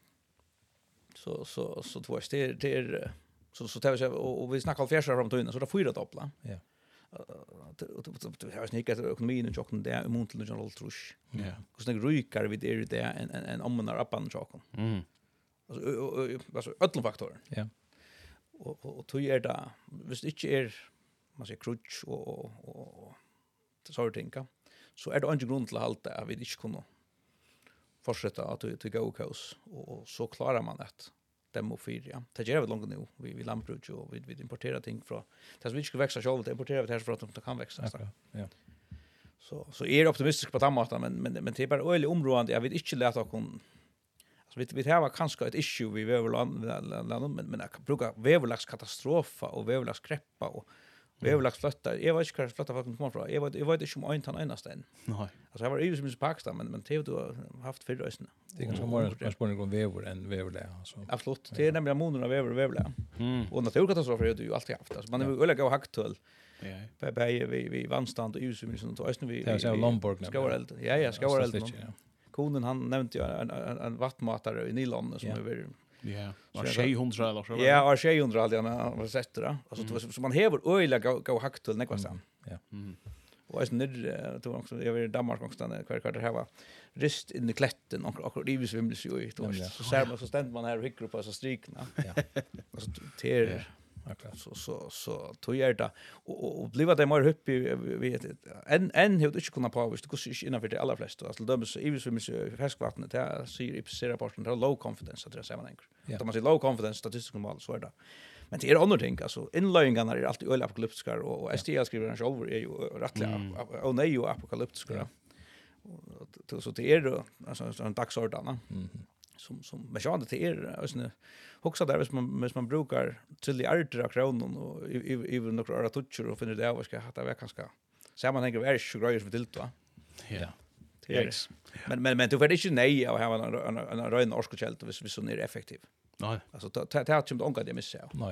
Så så så två det det är så så tar vi och, och vi snackar om fjärde fram till innan så det fyra dubbla. Ja. Det har snikat ekonomin och chocken där emot till General Trush. Ja. Hur snägg rykar vi det där en en en omnar uppan chocken. Mm. Alltså alltså öllum faktorer. Ja. Och och och tog är det visst inte är man säger crutch och och och så tänka så är det inte grund till allt det vi inte kunna fortsätta att till go coast och så klarar man det demo fyra ja det gör vi långt nu vi vi lantbruk och vi vi importerar ting från det som vi ska växa själva det importerar vi det här för att de kan växa så Ja. så så är det optimistisk på tamata men men men det är bara öle område jag vill inte låta kon alltså vi vi har kanske ett issue vi behöver land men men jag brukar väverlags katastrofa och väverlags kreppa och väverlags flytta jag vet inte hur flytta folk kommer från jag vet jag vet inte om en tan enda sten Nej. alltså jag var ju som i Pakistan men men det du har haft för rösten Det är ganska mer en spårning om vävor än vävorlä alltså. absolut det är nämligen monorna väver och väverlä Mm. och naturkatastrofer är det ju alltid haft alltså man är väl gå hacktull Ja. på på vi vi vannstand och ljusum som då östen vi Det är så Lombard. ska vara eld ja ja ska vara eld Ja. konen han nämnde ju en en, en vattmatare i Nylund som Ja. är väl Ja. Så Och jag- tjejhundra eller så. ja och tjejhundra alltid han har sett det alltså så man häver öliga gå gå hacktull näkva stan Ja. Mm. och är nere då också jag var i Danmark också när kvar kvar det här var rist in i kletten och och det svimlas ju ut Nämligen. så ser man så ständ man här och hickar på så strikna Ja. alltså ter Akkurat. så så så tog jag det och och, och blev det mer uppe vi vet en en hur du inte kunna på visst det går innanför det allra flesta alltså de så i svimmas färskvattnet det säger i rapporten det är low confidence att det säger man enkelt Ja. då man säger low confidence statistical model så är det. Men det är andra ting alltså inlöjningarna är alltid öl apokalyptiska och, och S T L skriver han själv är ju rättliga Mm. och nej ju apokalyptiska. Ja. Och så det är då alltså en dagsordana Mhm. som som men så det är alltså också där hvis man hvis man brukar till i arter kronon och i i några öra toucher och finner det av ska hata vara kanske sammanhänger är ju grejer för till då. Ja. Det är det. Men men men du får inte nej och ha en en en ren orskekält hvis vi så är effektiv. Nej. Alltså ta ta ta chim onka det missa. Nej.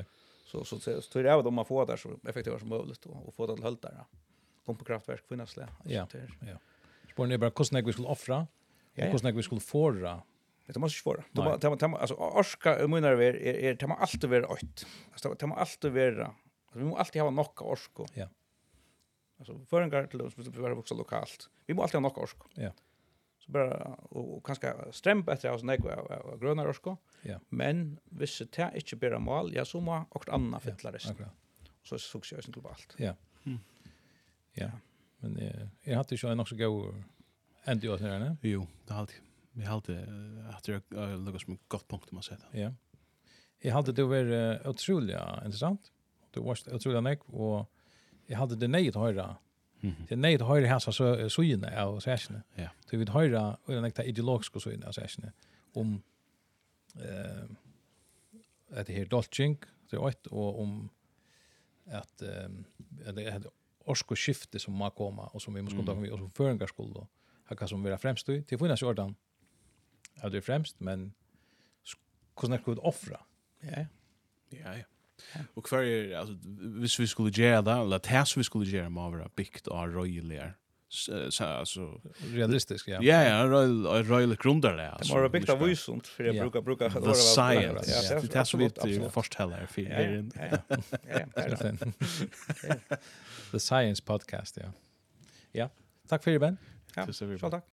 Så så så tror jag att man får där så effektivt som möjligt och, och få det till hölt där. Pumpkraftverk finnas det. Ja. Ja. Spår ni bara kostnader vi skulle offra och Ja, ja. kostnader vi skulle förra. Det måste ju svåra. De Nej. de de alltså orska menar är är är de alltid vara åt. Alltså de alltid vara. Alltså vi måste alltid ha nog orska. Ja. Alltså föringar till oss vi vara också lokalt. Vi måste alltid ha nog orska. Ja. Så bara och, och kanske strämpa efter oss nägva av gröna orska. Ja. Men hvis det inte bara mål, ja så må och andra fylla det. Akkurat. Så success globalt. Ja. Mm. Ja. Men eh jag hade ju också gå ändå åt här, ne? Jo, det har alltid. Vi har alltid att det är något som ett gott punkt man säger. Ja. Jag hade det var uh, otroligt intressant. Det var otroligt nek och jag hade det nej att höra. Mhm. Det nej att höra här så så inne av sessionen. Ja. Det vi höra och den där ideologiska så inne av sessionen om eh att det här dolching det är ett och om att eh det är orsko skifte som må komma och som vi måste kontakta med och som föringar skulle då. Hacka som vara främst då. Det finns jordan. Ja, det är främst men hur ska vi offra? Ja. Ja, ja. Och för er, alltså, hvis vi skulle göra det, eller att vi skulle göra med våra byggt och röjliga, så alltså, Realistiskt, ja. ja, ja, röjliga grunder det. Det måste byggt av visont för jag Ja. brukar brukar The science. Ja, Det är så vi förställer för Ja, er. ja, ja. Ja, ja, det är det. The Science Podcast, ja. Ja, tack för det, Ben. Ja, Tusen så tack.